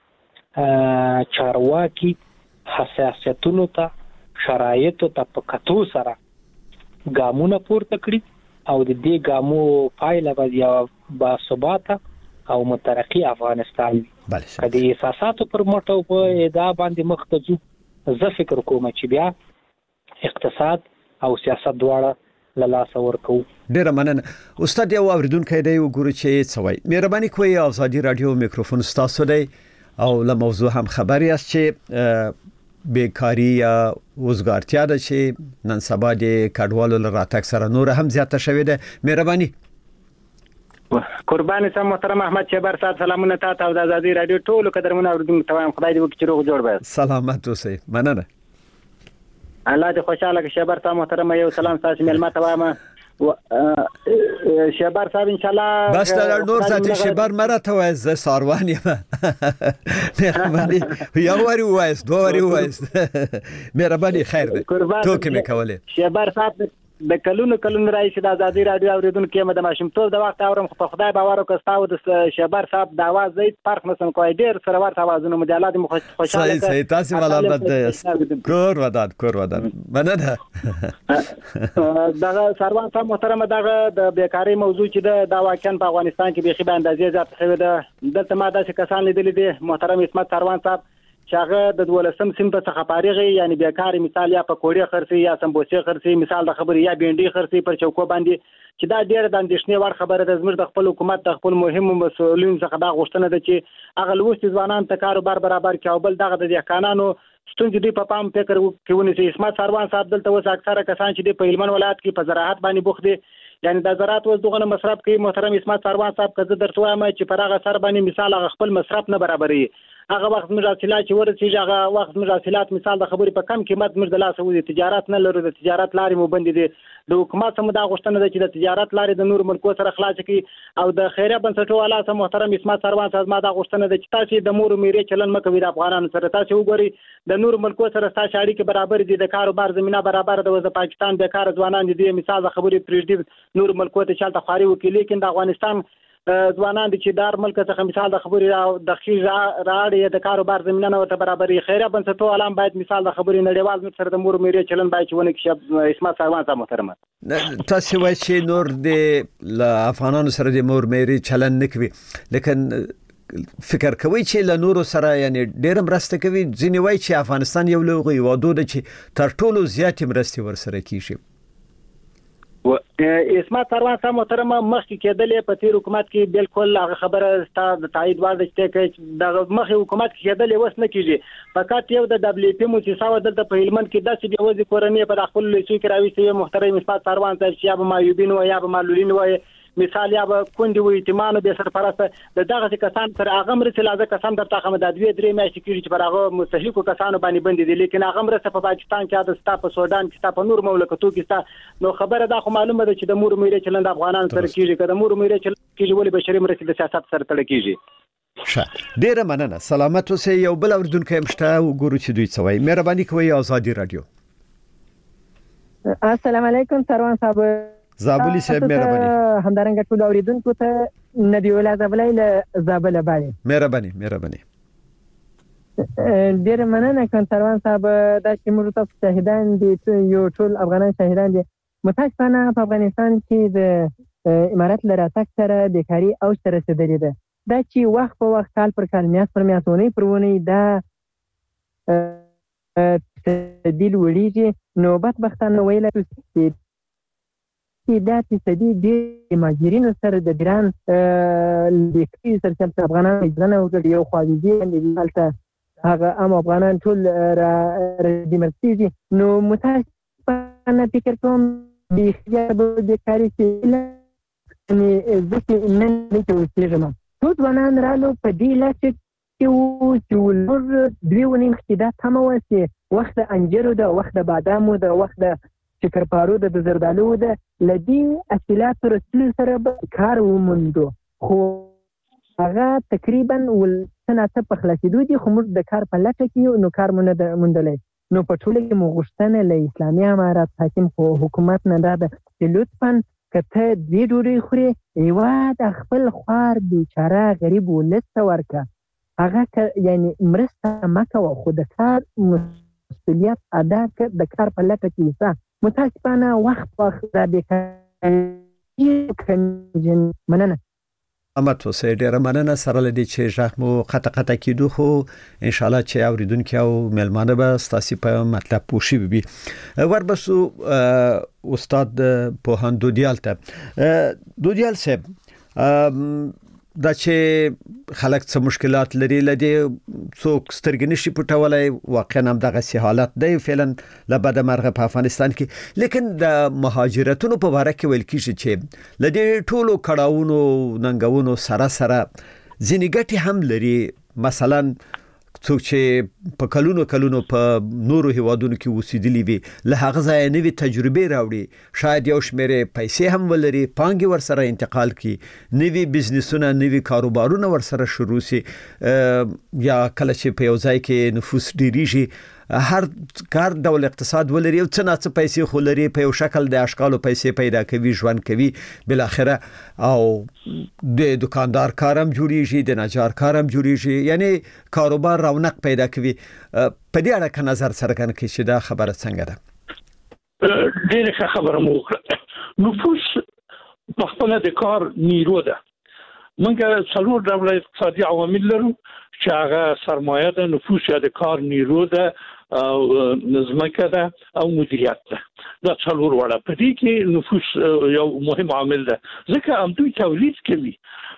چې چارواکي حساسیتونو ته شرایطو ته په کتو سره ګامونه پورته کړي او د دې ګامو پایله به یو باثباته او مترقي افغانستان وي. که د احساساتو پر مټ او په ادعا باندې مخ ته ځو زه فکر کوم چې بیا اقتصاد او سیاست دواړه لاله ورکو. ډیره مننه استاد. یو اوریدونکو دی وګورئ چې څه وایي. مهرباني کوئ آزادي رادیو میکروفون ستاسو دی او له موضوع هم خبر یاست چې بیکاری یا وزګارتیا ده چې نن سبا د کډوالو له راتګ سره نور هم زیاته شوې ده. مهرباني. قربان سم محترم احمد شبر صاحب سلامونه تاسو او د آزادي رادیو ټولو قدرمنو اوریدونکو ته خدای دې وکړي چې روغ جوړ وي. سلامت اوسئ. مننه. الله دې خوشاله کړي. شبر صاحب محترم یو سلام تاسو ملما ته وایم. شبر صاحب ان شاء الله بس دا نور ساتي شبر مرته وای ز ساروان یم. مهرباني یو وری وایس دوه وری وایس. مهرباني خیر دې ټوکې مې کولې. شبر صاحب د کلونو کلونو راځي د آزادي رادیو اوریدونکو مې د ماشومتوب د وخت اورم خو خدای باور وکړ تاسو د شبر صاحب د आवाज زید فرق نسم کوی ډیر سره ورته आवाजونه مجالات خوشاله. صحیح صحیح تاسو ولادت کور ودان کور ودان مننه. دغه سروان صاحب محترم دغه د بیکاری موضوع چې د واقعا په افغانستان کې به خې به اندازې زیات شوی ده. دلته ما داسې کسان لیدلي دي محترم اسمت سروان صاحب چې هغه د دولسم سیم په څخه فارغ یعنی بیکاری مثال یا په کوړی خرڅي یا سمبوسي خرڅي مثال د خبري یا بینډي خرڅي پر چوکو باندې چې دا ډېر د اندېښنې وړ خبره ده. زموږ د خپل حکومت د خپل مهمو مسؤلین څخه دا غوښتنه ده چې هغه لوستي ځوانان ته کاروبار برابر کړي او بل دغه د ځکانانو ستونزې دی په پام فکر کوي چې اسمت سروان صاحب دلته وس اکثره کسان چې د هلمند ولایت کې په زراعت باندې بوخت دي یعنی د زراعت وز دغه مصرف کوي. محترم اسمت سروان صاحب که درته وایم چې پر هغه سر باندې مثال هغه خپل مصرف نه برابرې هغه وخت موږ حاصلات چې ورسېږي هغه وخت موږ حاصلات مثال د خبرې په کم قیمت موږ د لاسه وځي تجارت نه لرو. د تجارت لارې مو بندې دي. د حکومت سم دا غوښتنه ده چې د تجارت لارې د نور ملکو سره خلاص کړي او د خیریه بنسټونو والا سم محترم اسمت سروان صاحب ما دا غوښتنه ده چې تاسو د مور میرې چلن مکوي د افغانانو سره. تاسو وګورئ د نور ملکو سره تاسو اړیکې برابر دي د کاروبار زمينه برابر ده. د پاکستان بیکار ځوانان دي مثال د خبرې پریږدي نور ملکو ته چالت خاري وکړي لیکن د افغانستان ځوانان دي چې دار ملک څخه مثال د خبرې د خیز راړي د کاروبار زمينه نه ورته برابرې خیریه بنسټونو عالم باید مثال د خبرې نړیوال مت سره د مور میرې چلن باید ونه کې اسمت سروان صاحب محترم تاسو وایي چې نور د افغانانو سره د مور میرې چلن نکوي لیکن فکر کوي چې له نورو سره یعنی ډېر مرسته کوي. ځینې وایي چې افغانستان یو لوی وادو ده چې تر ټولو زیاتې مرستې ورسره کیږي. اسمت سروان صاحب محترم مخکې کېدلې په تیر حکومت کې بالکل هغه خبره ستاسو د تایید وړ ده چې د مخکې حکومت کې کېدلې وس نه کیږي. فقط یو د دبليو پی مؤسسه دلته په هلمند کې داسې د وځي کورنۍ په خپل لیسو کې راوځي محترم اسمت سروان صاحب چې یا به مایوبین و یا به معلولین و مثال یا به کندي و ایتمانو به سرپرسته د دغه کسان پر هغه مرسته لازم کسان در تاخه د دوی درې میاشتې کې چې پر هغه مستحقو کسانو باندې بندي دي لیکن هغه مرسته په پاکستان کې د ستا په سودان کې ستا په نور مملکتو کې ستا نو خبره دا خو معلومه ده چې د مور میرې چلند افغانان سره کیږي که د مور میرې چلند کیږي ولې بشري مرسته د سیاست سره تړل کیږي. ښه ډیره مننه سلامت اوسئ یو بل اوردونکو مشته وګورو چې دوی څه وایي مهرباني کوئ ازادي رادیو السلام علیکم سروان صاحب زابلی صاحب مهرباني همدارنګه ټول اوریدونکو ته نبی الله زابلی له زابل باندې مهرباني مهرباني ډیر مننه کوم سروان صاحب دا چې موږ تاسو شهیدان دي یو ټول افغانان شهیدان دي متاسفانه په افغانستان کې د امارات لراتک سره بیکاری او سره رسیدلې ده دا چې وخت په وخت کال پر کال میاشت پر میاشت ونی پر ونی دا تدیل وړيږي نو بدبختانه ویل چې دا چې تدی د ماجرینو سره د ګران لیکي سره چې افغانان ځنه وګړي یو خواږي د حالت هغه ام افغانان ټول را د مرسيږي نو متاسفانه فکر کوم د اختیار د کاری چې نه ځکه نن نه کوي ټول ځوانان رالو په دې لاسه چې چې ولور دوی ونیم خدای تمه وسی وخت انجرو ده وخت بادامو ده وخت شکرپارو ده د زردالو ده لدی اصلات رسول سره کار ومندو خو هغه تقریبا ول سنه په خلاصېدو دي خو موږ د کار په لټه کې نو کار مونږ مندلې نو په ټوله کې مغشتنه له اسلامي امارات حاکم خو حکومت نه ده چې لطفا کته دې ډوري خوري ایوا د خپل خوار بیچاره غریب ولست ورکا هغه یعنی مرسته مکه خو د کار مسؤلیت ادا کړ د کار په لټه کې ځه متاسفانه وخت وخت د بیکاري کنجن مننه امت وسه ډیره مننه سره لدی چې ژغ مو قطه قطه کیدو خو ان شاء الله چې اوریدونکو او ملمانه به ستاسو په مطلب پوښي بي وربسو استاد په هندو دیالته دودیال صاحب دا چې خلک څه مشکلات لري لدی څوک سترګې نشي پټولای واقعا هم دغه سي حالت دی فعلا لبد مرغه په افغانستان کې لیکن د مهاجرتونو په اړه کې ویل کیږي چې لدی ټولو کډاونو ننګونو سره سره ځینې ګټي هم لري مثلا څوک چې په کلونو کلونو په نورو هیوادونو کې وسیدلی وي له هغه ځای نوې تجربه راوړي شاید یو شمېره پیسې هم ولري پانګي ور سره انتقال کی نوې بزنسونه نوې کاروبارونه ور سره شروع سي یا کله چې په یو ځای کې نفوس ډیریږي هر کار ډول اقتصاد ولري او څه نه څه پیسې خو لري په یو شکل د اشکالو پیسې پیدا کوي ژوند کوي بل اخره او د دکاندار کارم جوړیږي د نجار کارم جوړیږي یعنی کاروبار رونق پیدا کوي په دې اړه ک نظر څرګند کړي چې دا خبره څنګه ده ډیره خبره مو نفوس په خپل د کار نیرو ده موږ څلور ډول اقتصادي عوامل لرو چې هغه سرمایه ده نفوس یا د کار نیرو ده او نظمکه ده او مدیریت ده دا څلور وړه په دې کې نفوس یو مهم عامل ده ځکه هم دوی تولید کوي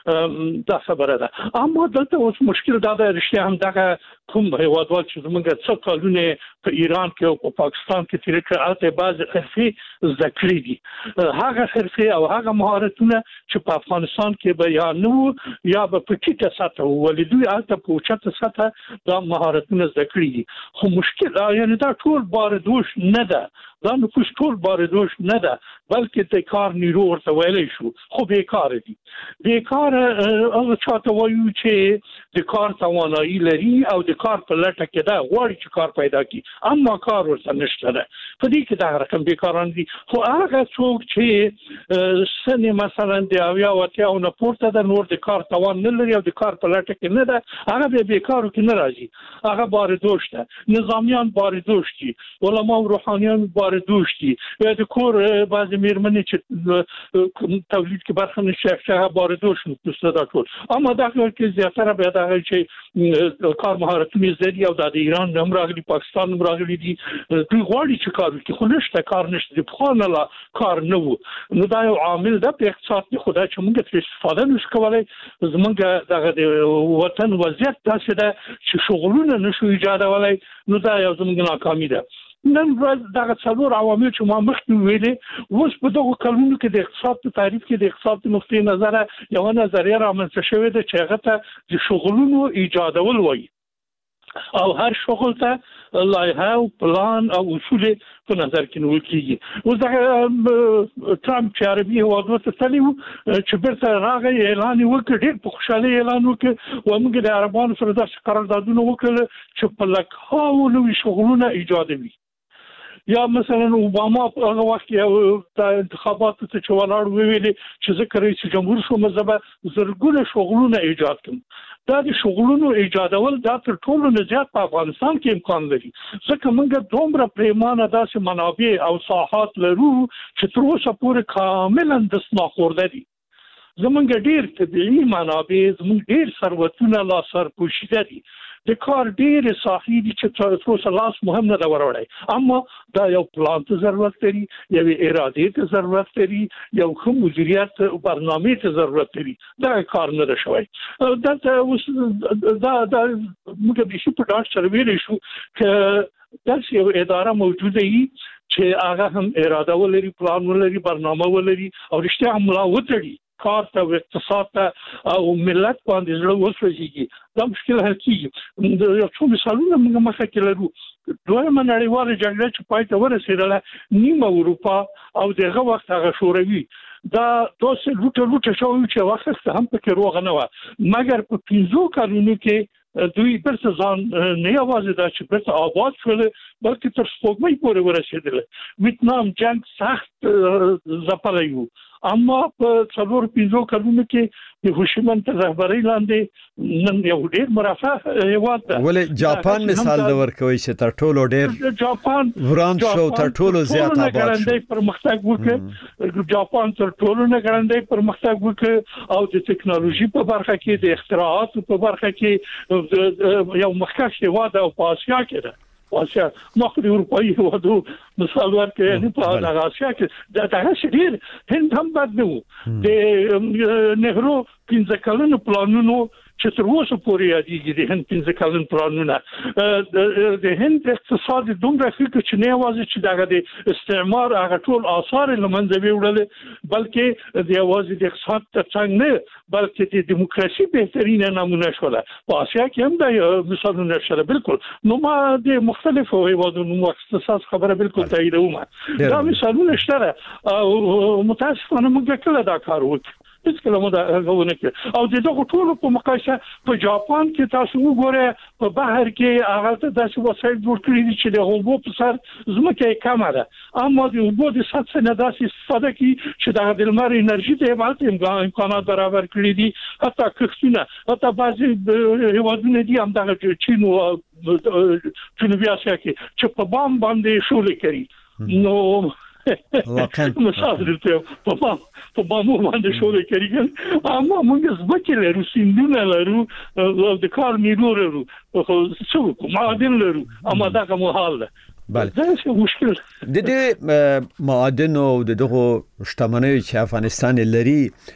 دا خبره ده اما دلته اوس مشکل دا ده رښتیا هم دغه کوم هیوادوال چې موږ څه کلونه په ایران کې او په پاکستان کې تیر کړه البته بعض حرفي زده کړې دي هغه حرفي او هغه مهارتونه چې په افغانستان کې به یا نو یا به په ټیټه سطح ولیدوی البته په اوچته سطح دا مهارتونه زده کړې دي خو مشکل یعنی دا ټول باردوش نه ده دا نفوس ټول باردوش نه ده بلکې د کار نیرو ورته ویلی شو خو بیکار دي بیکار هغه چاته وایو چې د کار توانایي لري او د کار په لټه کې ده غواړي چې کار پیدا کړي اما کار ورته نشته ده په دې کې دا رقم بیکاران دي خو هغه څوک چې سنې مثلا د اویا وتیا او نه پورته ده نور د کار توان نه لري او د کار په لټه کې نه ده هغه به بیکارو کې نه راځي هغه باردوش ده نظامیان باردوش دي علما او روحانیان باردوش دي یا د کور بعض میرمنې چې تولید کې برخه نشي هغه باردوش نو دا ټول اما دا کې زیاتره به دا چې کار مهارتونه زیاتې او د ایران هم راغلي پاکستان هم راغلي دي دوی غواړي چې کار وکړي خو نشته کار نشته په خانه لا کار نه وو نو دا یو عامل ده په اقتصاد کې خدای چې موږ ترې استفاده نشو کولای زمونږ دغه وطن وضعیت داسې ده چې شغلونه نشو ایجادولای نو دا یو زموږ ناکامي ده نن ورځ دغه څلور عوامل چې ما مخکې ویلې اوس په دغه کلونو کې د اقتصاد په تعریف کې د اقتصاد د نقطې نظره یو نظریه رامنځته شوې ده چې هغه ته د شغلونو ایجادول وایي او هر شغل ته لایحه او پلان او اصول په نظر کې نیول کیږي. اوس دا ټرمپ چې عربي هیوادونو ته تللی و چې بیرته راغی اعلان وکړ، ډېر په خوشحالۍ اعلان وکړ او موږ د عربانو سره داسې قراردادونه وکړل چې په لکهاوو نوي شغلونه ایجادوي. یا مثلا اوباما په هغه وخت کې د انتخاباتو ته چې ولاړ ویلي چې ځکه رئیس جمهور شو مزبه زرګونه شغلونه ایجاد کړم. دا د شغلونو ایجادول دا تر ټولو نه زیات په افغانستان کې امکان لري، ځکه موږ دومره پریمانه داسې منابع او ساحات لرو چې تر اوسه پورې کاملا د سناخورده دي. زمونږ ډیر طبیعي منابع، زمونږ ډیر ثروتونه لا سر پوشیده دي، د کار ډېر ساحې دي چې تر اوسه لاس مهم نه دا وروړی، اما دا یو پلان ته ضرورت لري، یو ارادې ته ضرورت لري، یو ښه مدیریت او برنامې ته ضرورت لري. دا کار نه ده شوی. دا اوس دا دا موږ به شي په ډاټ سره ویلی شو چې داسې یو اداره موجوده وي چې هغه هم اراده ولري، پلان ولري، برنامه ولري او رښتیا هم ملا وتړي کار ته او اقتصاد ته او ملت باندې زړه وسوځي. دا مشکل حل کیږي. د یو څو مثالونه موږ مخه کې لرو. دویمه نړیواله جګړه چې پای ته ورسېدله، نیمه اروپا او دغه وخت هغه شوروي دا دوسه لوټه لوټه شوی چې وخت هم پکې روغ نه و، مګر په پنځو کلونو کې دوی بیرته ځان نه یوازې دا چې بیرته آباد شول بلکې تر سپوږمۍ پورې ورسېدل. ویتنام جنگ سخت ځپلی و، اما په څلور پنځو کلونو کې د هوشیمن تر رهبرۍ لاندې نن یو ډېر مرفه هیواد ده. ولې جاپان مثال د ورکوي چې تر ټولو ډېر جاپان وران شو، تر ټولو زیات آباد شو، پرمختګ وکړ. جاپان تر ټولو نه ګړندی پرمختګ وکړ او د ټکنالوژي په برخه کې، د اختراعاتو په برخه کې یو مخکښ هیواد او په اسیا کې ده. واسیا مخکې اروپایي هیوادو مثال ورکړي، یعنی په هغه اسیا کې دا دغه ډېر هند هم بد نه و. د نهرو پنځه کلونو پلانونو چې تر اوسه پورې یادېږي، د هند پنځه کلن پلانونه د هند اقتصاد دومره ښه چې نه یوازې چې دغه د استعمار هغه ټول آثار له منځه ویوړل، بلکې د یوازې د اقتصاد ترڅنګ نه بلکې د دیموکراسي بهترینه نمونه شوله. په اسیا کې هم دا مثالونه شته. بالکل نو ما د مختلفو هیوادونو اقتصاد خبره بالکل تاییدوم. دا مثالونه شته او متاسفانه موږ کله دا کار وکړو هیڅ کله مو دا غوونه کې. او د دغه ټولو په مقایسه په جاپان کې تاسو وګورئ په بهر کې هغه ته داسې وسایل جوړ کړي دي چې د اوبو په سر ځمکه یې کمه ده، اما د اوبو د سطح نه داسې استفاده کوي چې دغه د لمر انرژي ته هلته امکانات برابر کړي دي. حتی کښتونه، حتی بعضې هیوادونه دي همدغه چین او جنوبي اسیا کې چې په بام باندې شولې کوي. نو مثال درته په بام په بامو باندې شولې کوي، اما موږ ځمکې لرو، سیندونه لرو او د کار نیرو لرو، خو څه معادن لرو، اما دغه محال ده. بله، دا څه مشکل د دې معادن او دغه شتمنۍ چې افغانستان لري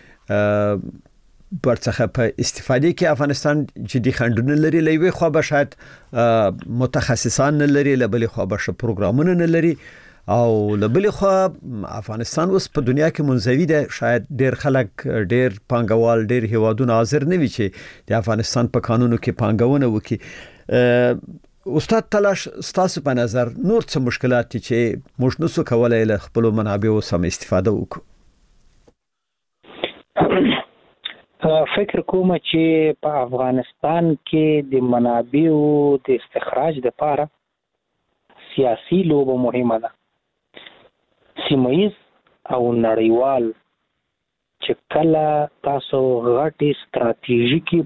برڅخه په استفاده کې افغانستان جدي خندونه لري، لوي خو به شاید متخصصان نه لري، لبل خو به ش پروګرامونه نه لري، او لبل خو افغانستان اوس په دنیا کې منزوي ده. شاید ډیر خلک، ډیر پانګوال، ډیر هیوادونه حاضر نه وي چې د افغانستان په قانونو کې پانګونه وکړي. استاد تلاش ستاسو په نظر نور څه مشکلات دي چې موږ نسو کولای له خپل منابعو سم استفاده وکړو؟ فکر کوم چې په افغانستان کې د منابعو د استخراج لپاره سیاسي لوبه مهمه ده. سیمایز او نړیوال چې کله تاسو غټي ستراتیژیکي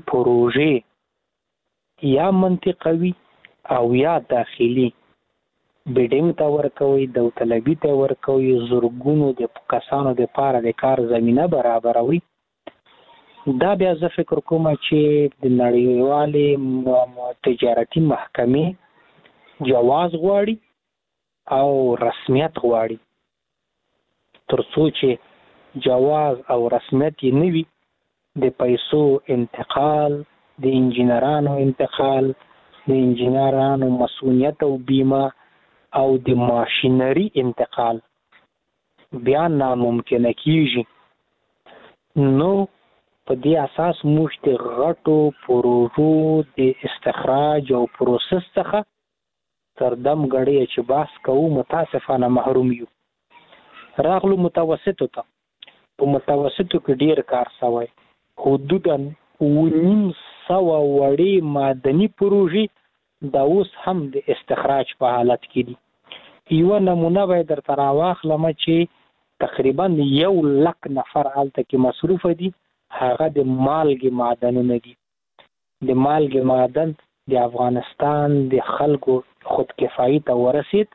پروژې یا منطقوي او یا داخلي بیډینګ ته ورکوي، داوطلبي ته ورکوي، زورګونو د کسانو د پاره د کار زمينه برابروي، دا بیا زه فکر کوم چې د نړیوالې تجارتي محکمې جواز غواړي او رسمیت غواړي. تر څو چې جواز او رسمیت یې نه وي، د پیسو انتقال، د انجینرانو انتقال، د انجینرانو مسؤلیت او بیمه او د ماشینری انتقال بیا ناممکنه کیږي. نو په دې اساس موږ د غټو پروژو د استخراج او پروسس څخه تر دم غړي چې باس کوو متاسفانه محروم یو. راغلو متوسطو ته په متوسطو کې ډیر کار شوی، حدودا نیم سوه وړې معدني پروژې دا اوس هم د استخراج په حالت کې دي. یوه نمونه به یې درته راواخلم چې تقریبا یو لک نفر هلته کې مصروفه دي، هغه د مالګې معدنونه دي. د مالګې معدن د افغانستان د خلکو خودکفایي ته ورسید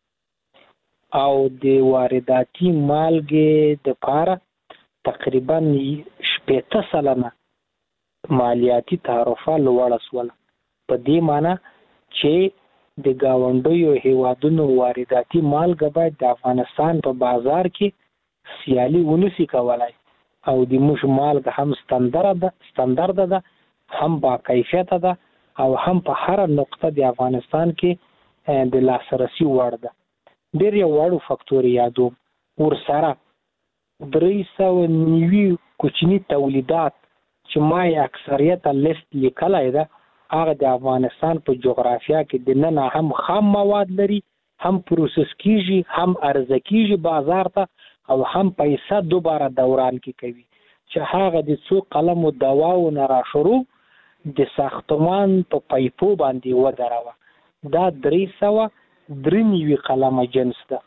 او د وارداتي مالګې د پاره تقریبا شپېته سلنه مالیاتي تعرفه لوړه سوله. په دې معنی چې د ګاونډیو هیوادونو وارداتي مالګه باید د افغانستان په بازار کې سیالي ونشي کولای او د موږ مالګه هم ستندرد ده ستندرد ده هم با کیفیت ده او هم په هر نقطه د افغانستان کې د لاسرسي وړ ده. ډېر یو وړو فکتور یادوم، ورسره درې سوه نوي کوچني تولیدات چې ما یې اکثریت لیست لیکلی ده، هغه د افغانستان په جغرافیا کې د نن هم خام مواد لري، هم پروسس کیږي، هم عرضه کیږي بازار ته او هم پیسه دوباره دوران کې کوي. چې هغه د څو قلمو دواو نه را شروع د ساختمان په پایپو باندې ودروه. دا درې سوه درې نوي قلمه جنس ده.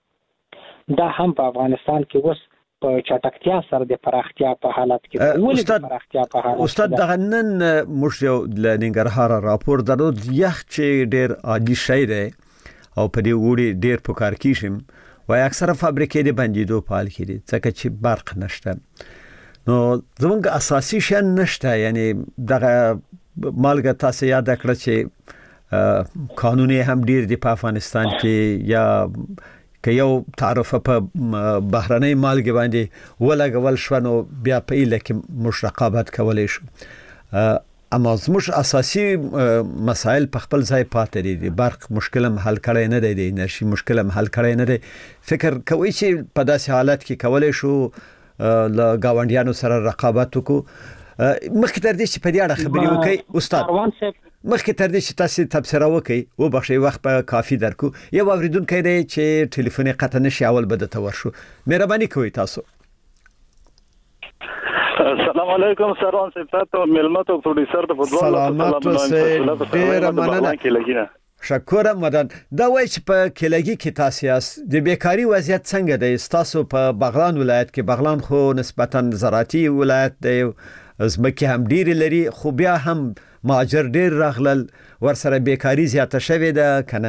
دا هم په افغانستان کې اوس په چټکتیا سره د پراختیا په حالت کې ده. استاد پراختیا په حالت استاد دغه نن موږ یو د ننګرهار راپور درلو، یخ چې ډېر عادي شی دی او په دې وړي ډېر په کار کېږم وای اکثره فابریکې د بندېدو په حال کې دي ځکه چې برق نشته. نو زمونږ اساسي شیان نشته، یعنی دغه مالګه تاسو یاد کړئ چې قانوني هم ډیر دی په افغانستان کې، یا که یو تعرفه په بهرنۍ مالګه باندې ولګول شو نو بیا په ایله کې موږ رقابت کولای شو. اما زموږ اساسي مسائل په خپل ځای پاتې دي. برق مشکل هم حل کړی نه دی، د انرژي مشکل هم حل کړی نه دی. فکر کوي چې په داسې حالت کې کولای شو له گاونډیانو سره رقابت وکړو. مخکې تر دې چې په دې اړه خبرې وکړئ استاد، مخکې تر دې چې تاسو تبصره وکړئ و بخښئ وخت په کافي درکو، یو اوریدونکی دی چې ټلیفون یې قطع نشي اول به درته ورشو. مهرباني کوئ تاسو. السلام علیکم سروان صاحب، تاسو ملمت او پروډوسر ته په سلامات اوسئ، ډېره مننه. شکر مدن. دا وایي چې په کلګي کې تاسو یاست، د بیکاری وضعیت څنګه دی؟ تاسو په بغلان ولایت کې، بغلان خو نسبتا زراعتي ولایت دی، ځمکې هم ډېرې لري، خو بیا هم مهاجر ډېر راغلل، ورسره بیکاری زیاته شوې ده که نه؟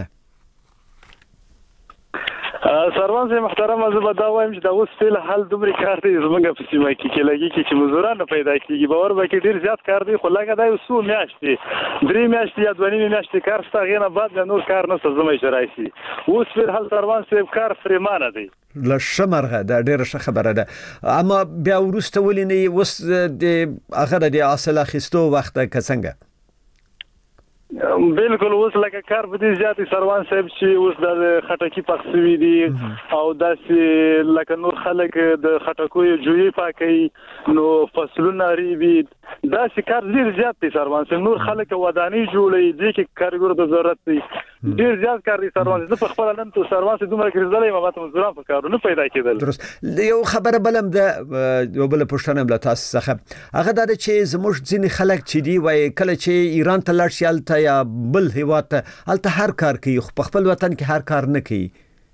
سروان صاحب محترم، زه به دا وایم چې دا اوس فعل حال دومره کار دی زموږ په سیمه کې کې لګي کې چې مزدوران نه پیدا کیږي. باور وکړئ ډیر زیات کار دی، خو لکه دا یو څو میاشتې درې میاشتې یا دوه نیمې میاشتې کار شته، هغې نه بعد بیا نور کار نشته زموږ شرای شي. اوس فعل حال سروان صاحب کار پرېمانه دی. له ښه مرغه دا ډېره ښه خبره ده. اما بیا وروسته ولې نه اوس د هغه د حاصل اخیستو وخت ده که څنګه؟ بالکل اوس لکه کار په دې زیاتې سروان صاحب چې اوس د خټکی پخ شوي دي او داسې لکه نور خلک د خټکیو جوړې پاکوي نو فصلونه ریبي، داسې کار ډېر زیات دی سروان صاحب. نور خلک ودانۍ جوړوي، دې کې کارګرو ته ضرورت دی، ډېر زیات کار دی سروان صاحب. زه په خپله نن تو سروان صاحب دومره ګرځېدلی یم، ماته مزدوران په کارونه پیدا کېدل. درست. یو خبره بل هم ده، یو بله پوښتنه هم له تاسو څخه، هغه دا ده چې زموږ ځینې خلک چې دي وایي کله چې ایران ته لاړ شي هلته یا بل هیواد ته، هلته هر کار کوي خو په خپل وطن کې هر کار نه کوي.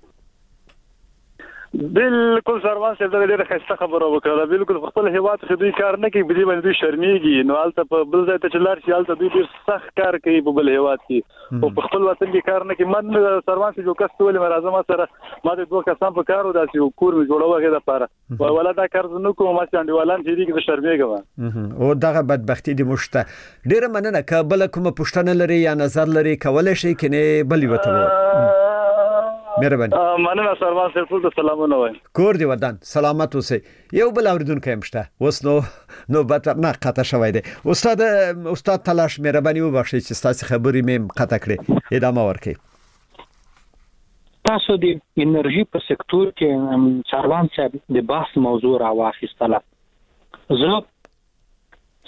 بالکل سروان صاحب دا ډېره ښایسته خبره وکړه. بالکل په خپل هیواد کې دوی کار نه کوي، په دې باندې دوی شرمېږي، نو هلته په بل ځای ته چې لاړ شي هلته دوی ډېر سخت کار کوي په بل هیواد کې، او په خپل وطن کې کار نه کوي. ما سروان صاحب یو کس ته ویلې راځه ما سره، ما ته دوه کسان په کار و، داسې یو کور مې جوړوه هغې دپاره، وایي والله دا کار زه نه کوم، ما چې انډیوالان چې دي زه شرمېږم. او دغه بدبختي دې موږ ته. ډېره مننه. که بله کومه پوښتنه لري یا نظر لري کولی شئ، که نه بل یوه ته ووایو. مهرباني. مننه سروان صاحب، ټول ته سلامونه وایم. کور دې ودان، سلامت اوسئ. یو بل اوریدونکی هم شته، اوس نو نوبت نه قطع شوی دی. استاد استاد تلاش مهرباني وبخښئ چې ستاسو خبرې مې قطع کړې، ادامه ورکړئ. تاسو د انرژي په سکتور کې سروان صاحب د بحث موضوع راواخیستله. زه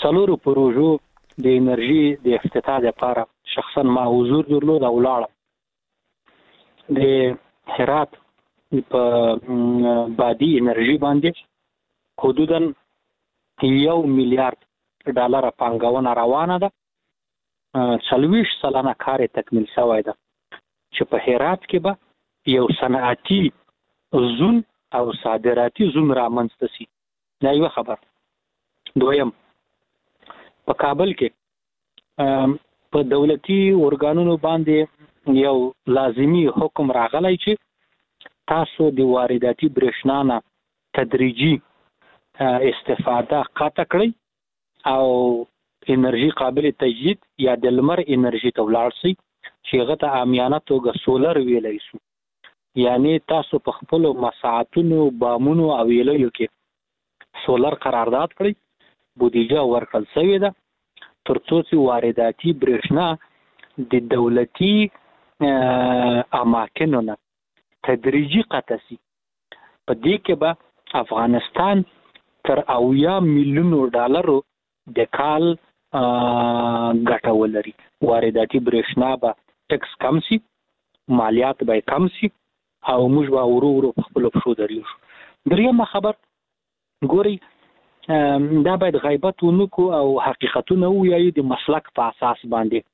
څلورو پروژو د انرژي د افتتاح لپاره شخصا ما حضور درلود او لاړم. د هرات په بادي انرژي باندې حدوداً یو میلیارډ ډالر پانګونه روانه ده. څلوېښت سلنه کار تکمیل شوی ده چې په هرات کې به یو صنعتي زون او صادراتي زون رامنځته شي. دا یو خبر. دویم، په کابل کې په دولتي ارګانونو باندې یو لازمی حکم راغلی چې تاسو د وارداتي برېښنا نه تدریجي استفاده قطع کړئ او انرژي قابل تجدید یا د لمر انرژي ته ولاړ شئ چې هغه ته عامیانه توګه سولر ویلی شو. یعنی تاسو په خپلو مساحتونو، بامونو او ویلیو کې سولر قرارداد کړئ. بودیجه ورکړل شوې ده تر څو چې وارداتي برېښنا د دولتي اماکنو نه تدریجي قطع شي. په دې کې به افغانستان تر اویا میلیونو ډالرو د کال ګټه ولري. وارداتي برېښنا به ټکس کم شي، مالیات به کم شي او موږ به ورو ورو په خپلو پښو دریږو. درېیمه خبر، ګورئ دا باید غیبت ونه کړو او حقیقتونه ووایو د مسلک په اساس باندې.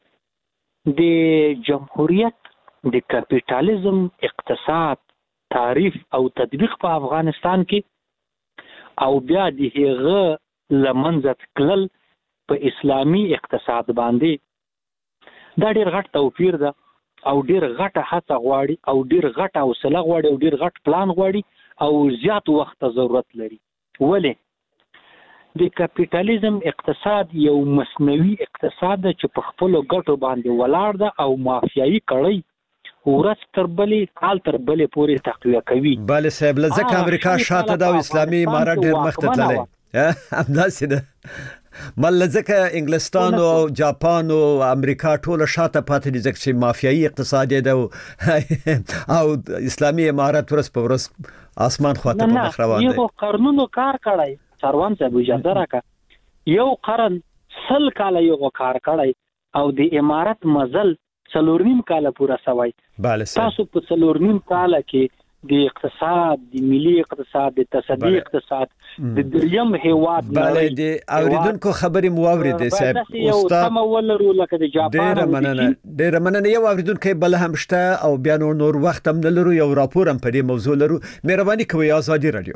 د جمهوریت د کپیټالیزم اقتصاد تعریف او تطبیق په افغانستان کې او بیا د هغه لمنځه تلل په اسلامي اقتصاد باندې دا ډېر غټ توپیر ده او ډېر غټه هڅه غواړي او ډېر غټه حوصله غواړي او ډېر غټ پلان غواړي او زیات وخت ضرورت لري. ولې د کپیټالیزم اقتصاد یو مصنوعي اقتصاد ده چې په خپلو ګټو باندې ولاړ ده او مافیایي کړی ورځ تر بلې کال تر بلې پورې تقویه کوي. بله صاحب، لځکه امریکا شاته ده او اسلامي امارات ډېر مخته تللی. همداسې ده مل لځکه انګلستان او جاپان او امریکا ټوله شاته پاتې دي ځکه چې مافیایي اقتصاد ده او اسلامي امارات ورځ په ورځ اسمان خواته په مخ روان دی. یو قرنونو کار کړی سروان صاحب اجازه راکړه، یو قرن سل کاله یو کار کړی او د امارات مزل څلور نیم کاله پوره شوی. تاسو په څلور نیم کاله کې د اقتصاد، د ملي اقتصاد، د تصدي اقتصاد، د دریم هیواد بله د اوریدونکو خبرې مو واورېدې صاحب. استاد ولرو لکه د جاپان. ډېره مننه ډېره مننه. یو اوریدونکی بل هم شته او بیا نور نور وخت هم نه لرو، یو راپور هم په دې موضوع لرو. مهرباني کوئ آزادي رادیو.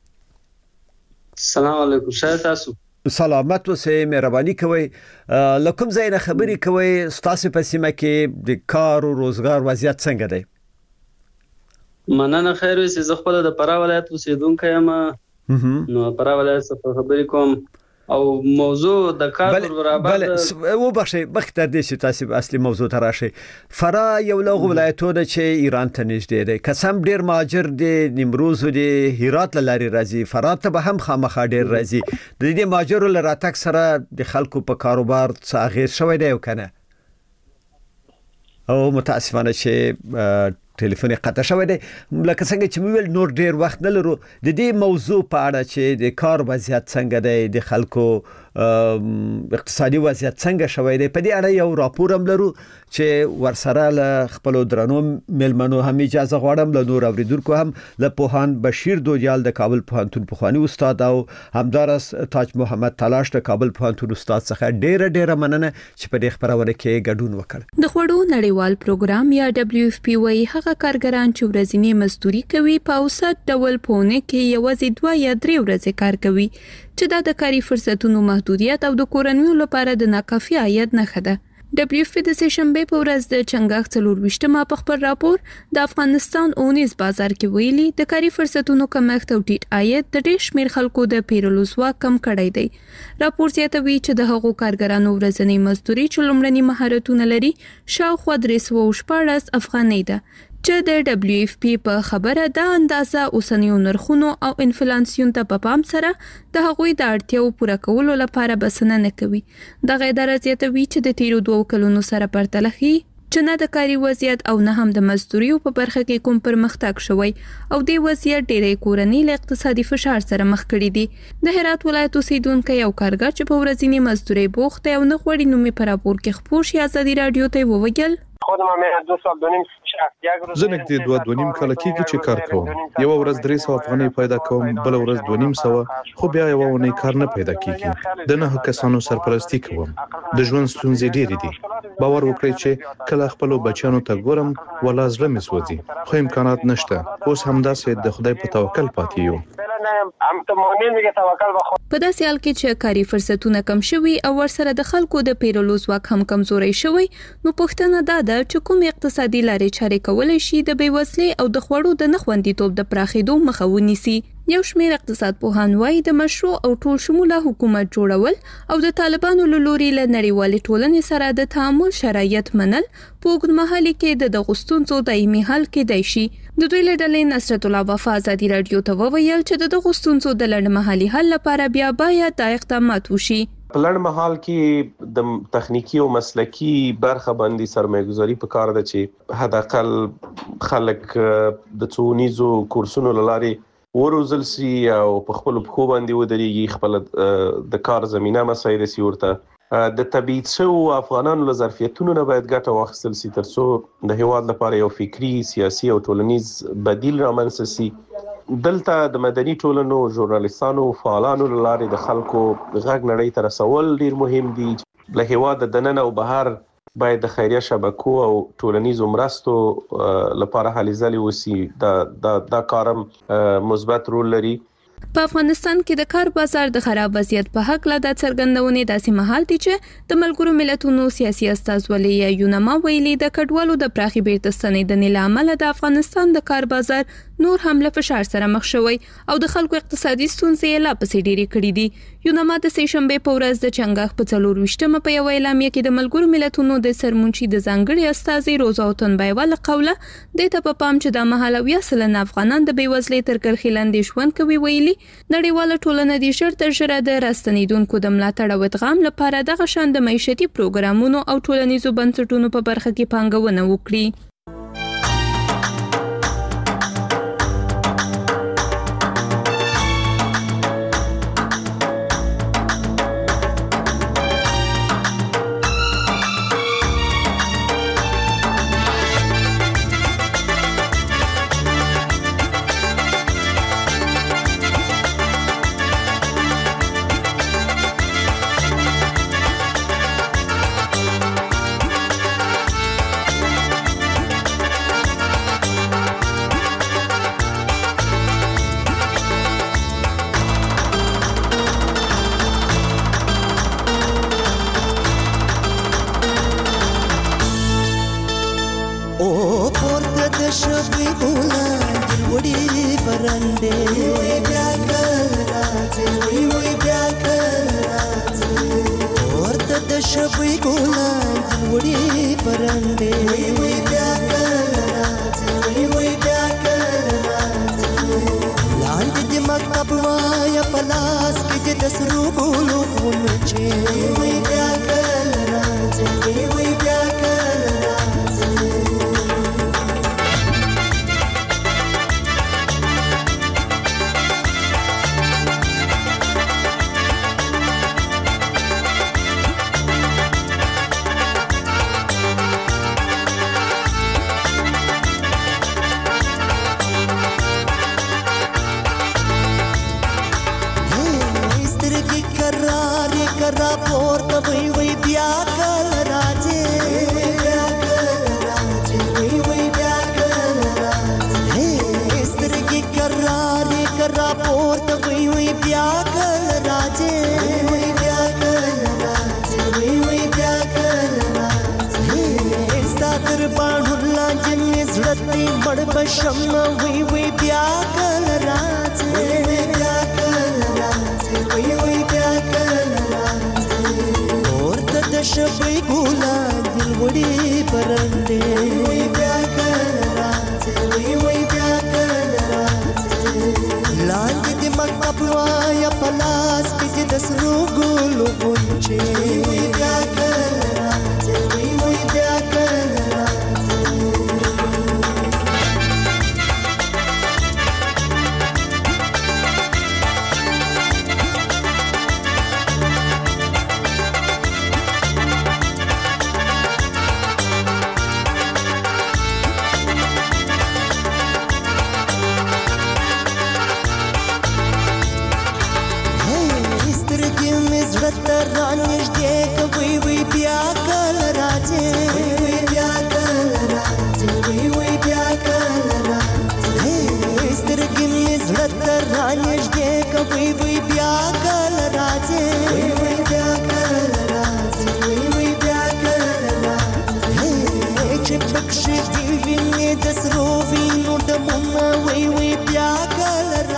السلام علیکم. شاید تاسو سلامت اوسئ، مهرباني کوئ. له کوم ځای نه خبرې کوئ؟ ستاسو په سیمه کې د کار او روزګار وضعیت څنګه دی؟ مننه. خیر اوسئ. زه خپله د فراه ولایت اوسېدونکی یم، نو فراه ولایت څخه خبرې کوم او موضوع د کار پر برابر. بله وبخښئ، مخکې تر دې چې تاسو اصلي موضوع ته راشئ. فراه یو له هغو ولایتونو چې ایران ته نږدې دی. که څه هم ډېر مهاجر د نیمروز او د هرات له لارې راځي، فراه ته به هم خامخا ډېر راځي. د دې مهاجرو له راتګ سره د خلکو په کاروبار څه اغېز شوی دی او که نه؟ او متاسفانه چې ټلیفون قطع شوی دی. لکه څنګه چې موږ ویل نور ډیر وخت نه لرو. د دې موضوع په اړه چې د کار وضعیت څنګه دی، د خلکو اقتصادي وضعیت څنګه شوی دی، په دې اړه یو راپور هم لرو چې ورسره له خپلو درنو مېلمنو هم اجازه غواړم، له نور اوریدونکو هم، له پوهاند بشیر دوجال د کابل پوهنتون پخوانی استاد او همدارس تاج محمد تلاش د کابل پوهنتون استاد څخه ډیره ډیره مننه چې په دې خبرونه کې ګډون وکړ. د خوړو نړیوال پروګرام یا دبليو اف پی وايي هغه کارګران چې ورځنی مزدوري کوي په اوسط ډول پونه کې یوازې دوه یا درې ورځې کار کوي، چې دا د کاري فرصتونو محدودیت او د کورنیو لپاره د ناکافي عاید نښه ده. دبليو اف پی د سهشنبه په ورځ د چنګاښ څلور ویشتمه په خپل راپور د افغانستان اونیز بازار کې ویلي د کاري فرصتونو کمښت او ټیټ عاید د ډېر شمېر خلکو د پیرلو ځواک کم کړی دی. راپور زیاتوي چې د هغو کارګرانو ورځنی مزدوري چې لومړني مهارتونه لري شاوخوا درې سوه شپاړس افغانۍ ده، چې د دبليو اف پی په خبره دا اندازه اوسنیو نرخونو او انفلیسیون ته په پام سره د هغوی د اړتیاو پوره کولو لپاره بسنه نه کوي. دغه اداره زیاتوي چې د تیرو دوو کلونو سره پرتله ښیي چې نه د کاري وضعیت او نه هم د مزدوریو په برخه کې کوم پرمختګ شوی او د وضعیت ډېرې کورنۍ له اقتصادي فشار سره مخ کړي دي. د هرات ولایت اوسیدونکو یو کارګر چې په ورځنی مزدوري بوخت او نه غوړي نومي پر راپور کې خبر شي آزادي رادیو ته وویل. زه نږدې دوه دوه نیم کال کېږي چې کار کوم. یو ورځ درې سوه افغانۍ پیدا کوم، بل ورځ دوه نیم سوه، خو بیا یو ونې کار نه پیدا کېږي. د نه کسانو سرپرستی کوم. د ژوند ستونزې ډېرې دي. باور وکړئ چې کله خپل بچیانو ته ګورم ولا زړه مې سوځي، خو امکانات نشته. اوس همداسې د خدای په توکل پاتې یو. په داسې حال کې چې کاري فرصتونه کم شوي او ورسره د خلکو د پیرلو ځواک هم کمزوري شوی، نو پوښتنه دا ده چې کوم اقتصادي لارې چارې کولای شي د بېوزلۍ او د خوړو د نه خوندیتوب د پراخېدو مخه ونیسي. یو شمېر اقتصاد پوهان وایي د مشروع او ټول شموله حکومت جوړول او د طالبانو له لوري له نړیوالې ټولنې سره د تعامل شرایط منل په اوږدمهالي کې د دغو ستونزو دایمي حل کېدای شي. د دوی له ډلې نصرت الله وفا ازادي رادیو ته وویل چې د دغو ستونزو د لنډمهالي حل لپاره بیا باید دا اقدامات وشي. په لنډ مهال کې د تخنیکی او مسلکی برخه باندې سرمایه‌ګذاري پکار ده چې حد اقل خلک د څونیزو کورسونو لاري وروزل سي او په خپل پخو باندې ودرېږي، خپل د کار زمينه مسایل سي ورته د تبعید شو افغانانو له ظرفیتونو نه باید ګټه واخیستل سي ترڅو د هیواد لپاره یو فکری، سیاسي او ټولنیز بدیل رامنځته سي. دلته د مدني ټولنو، ژورنالیستانو، فعالانو لاري د خلکو غږ نړۍ ته رسول ډیر مهم دي. له هیواد د دننه او بهر باید د خیریه شبکو او ټولنیزو مرستو لپاره هلې ځلې وسی. دا دا دا کارم مثبت رول لري. په افغانستان کې د کار بازار د خراب وضعیت په حق لا د څرګندونې داسې مهال دي چې د ملګرو ملتونو سیاسي استازولۍ یا یونما ویلي د کډوالو د پراخي بیرته ستنېدنې له امله د افغانستان د کار بازار نور هم له فشار سره مخ شوی او د خلکو اقتصادي ستونزې لا پسې ډېرې کړې دي. یونما د سې شنبې په ورځ د چنګاښ په څلور ویشتمه په یوه اعلامیه کې د ملګرو ملتونو د سرمنشي د ځانګړي استازي روزا تنبیه له قوله د ته په پام چې د مهالوي سلنه افغانان د بیوزلۍ تر کرښې لاندې ژوند کوي. ویلي نړیواله ټولنه د ژر تر ژره د راستنیدونکو د ملاتړ او ادغام لپاره دغه شان د معیشتي پروګرامونو او ټولنیزو بنسټونو په برخه کې پانګونه وکړي. Bia رانږدې کوي وی بیا کله راځي وی بیا کله راځي وی وی بیا کله راځي سترګې مې زړه ته رانږدې کوي وی بیا کله راځي وی وی بیا کله راځي وی وی بیا کله راځي چې پکښې دې وینې د سرو وینو ډمونه وی وی بیا کله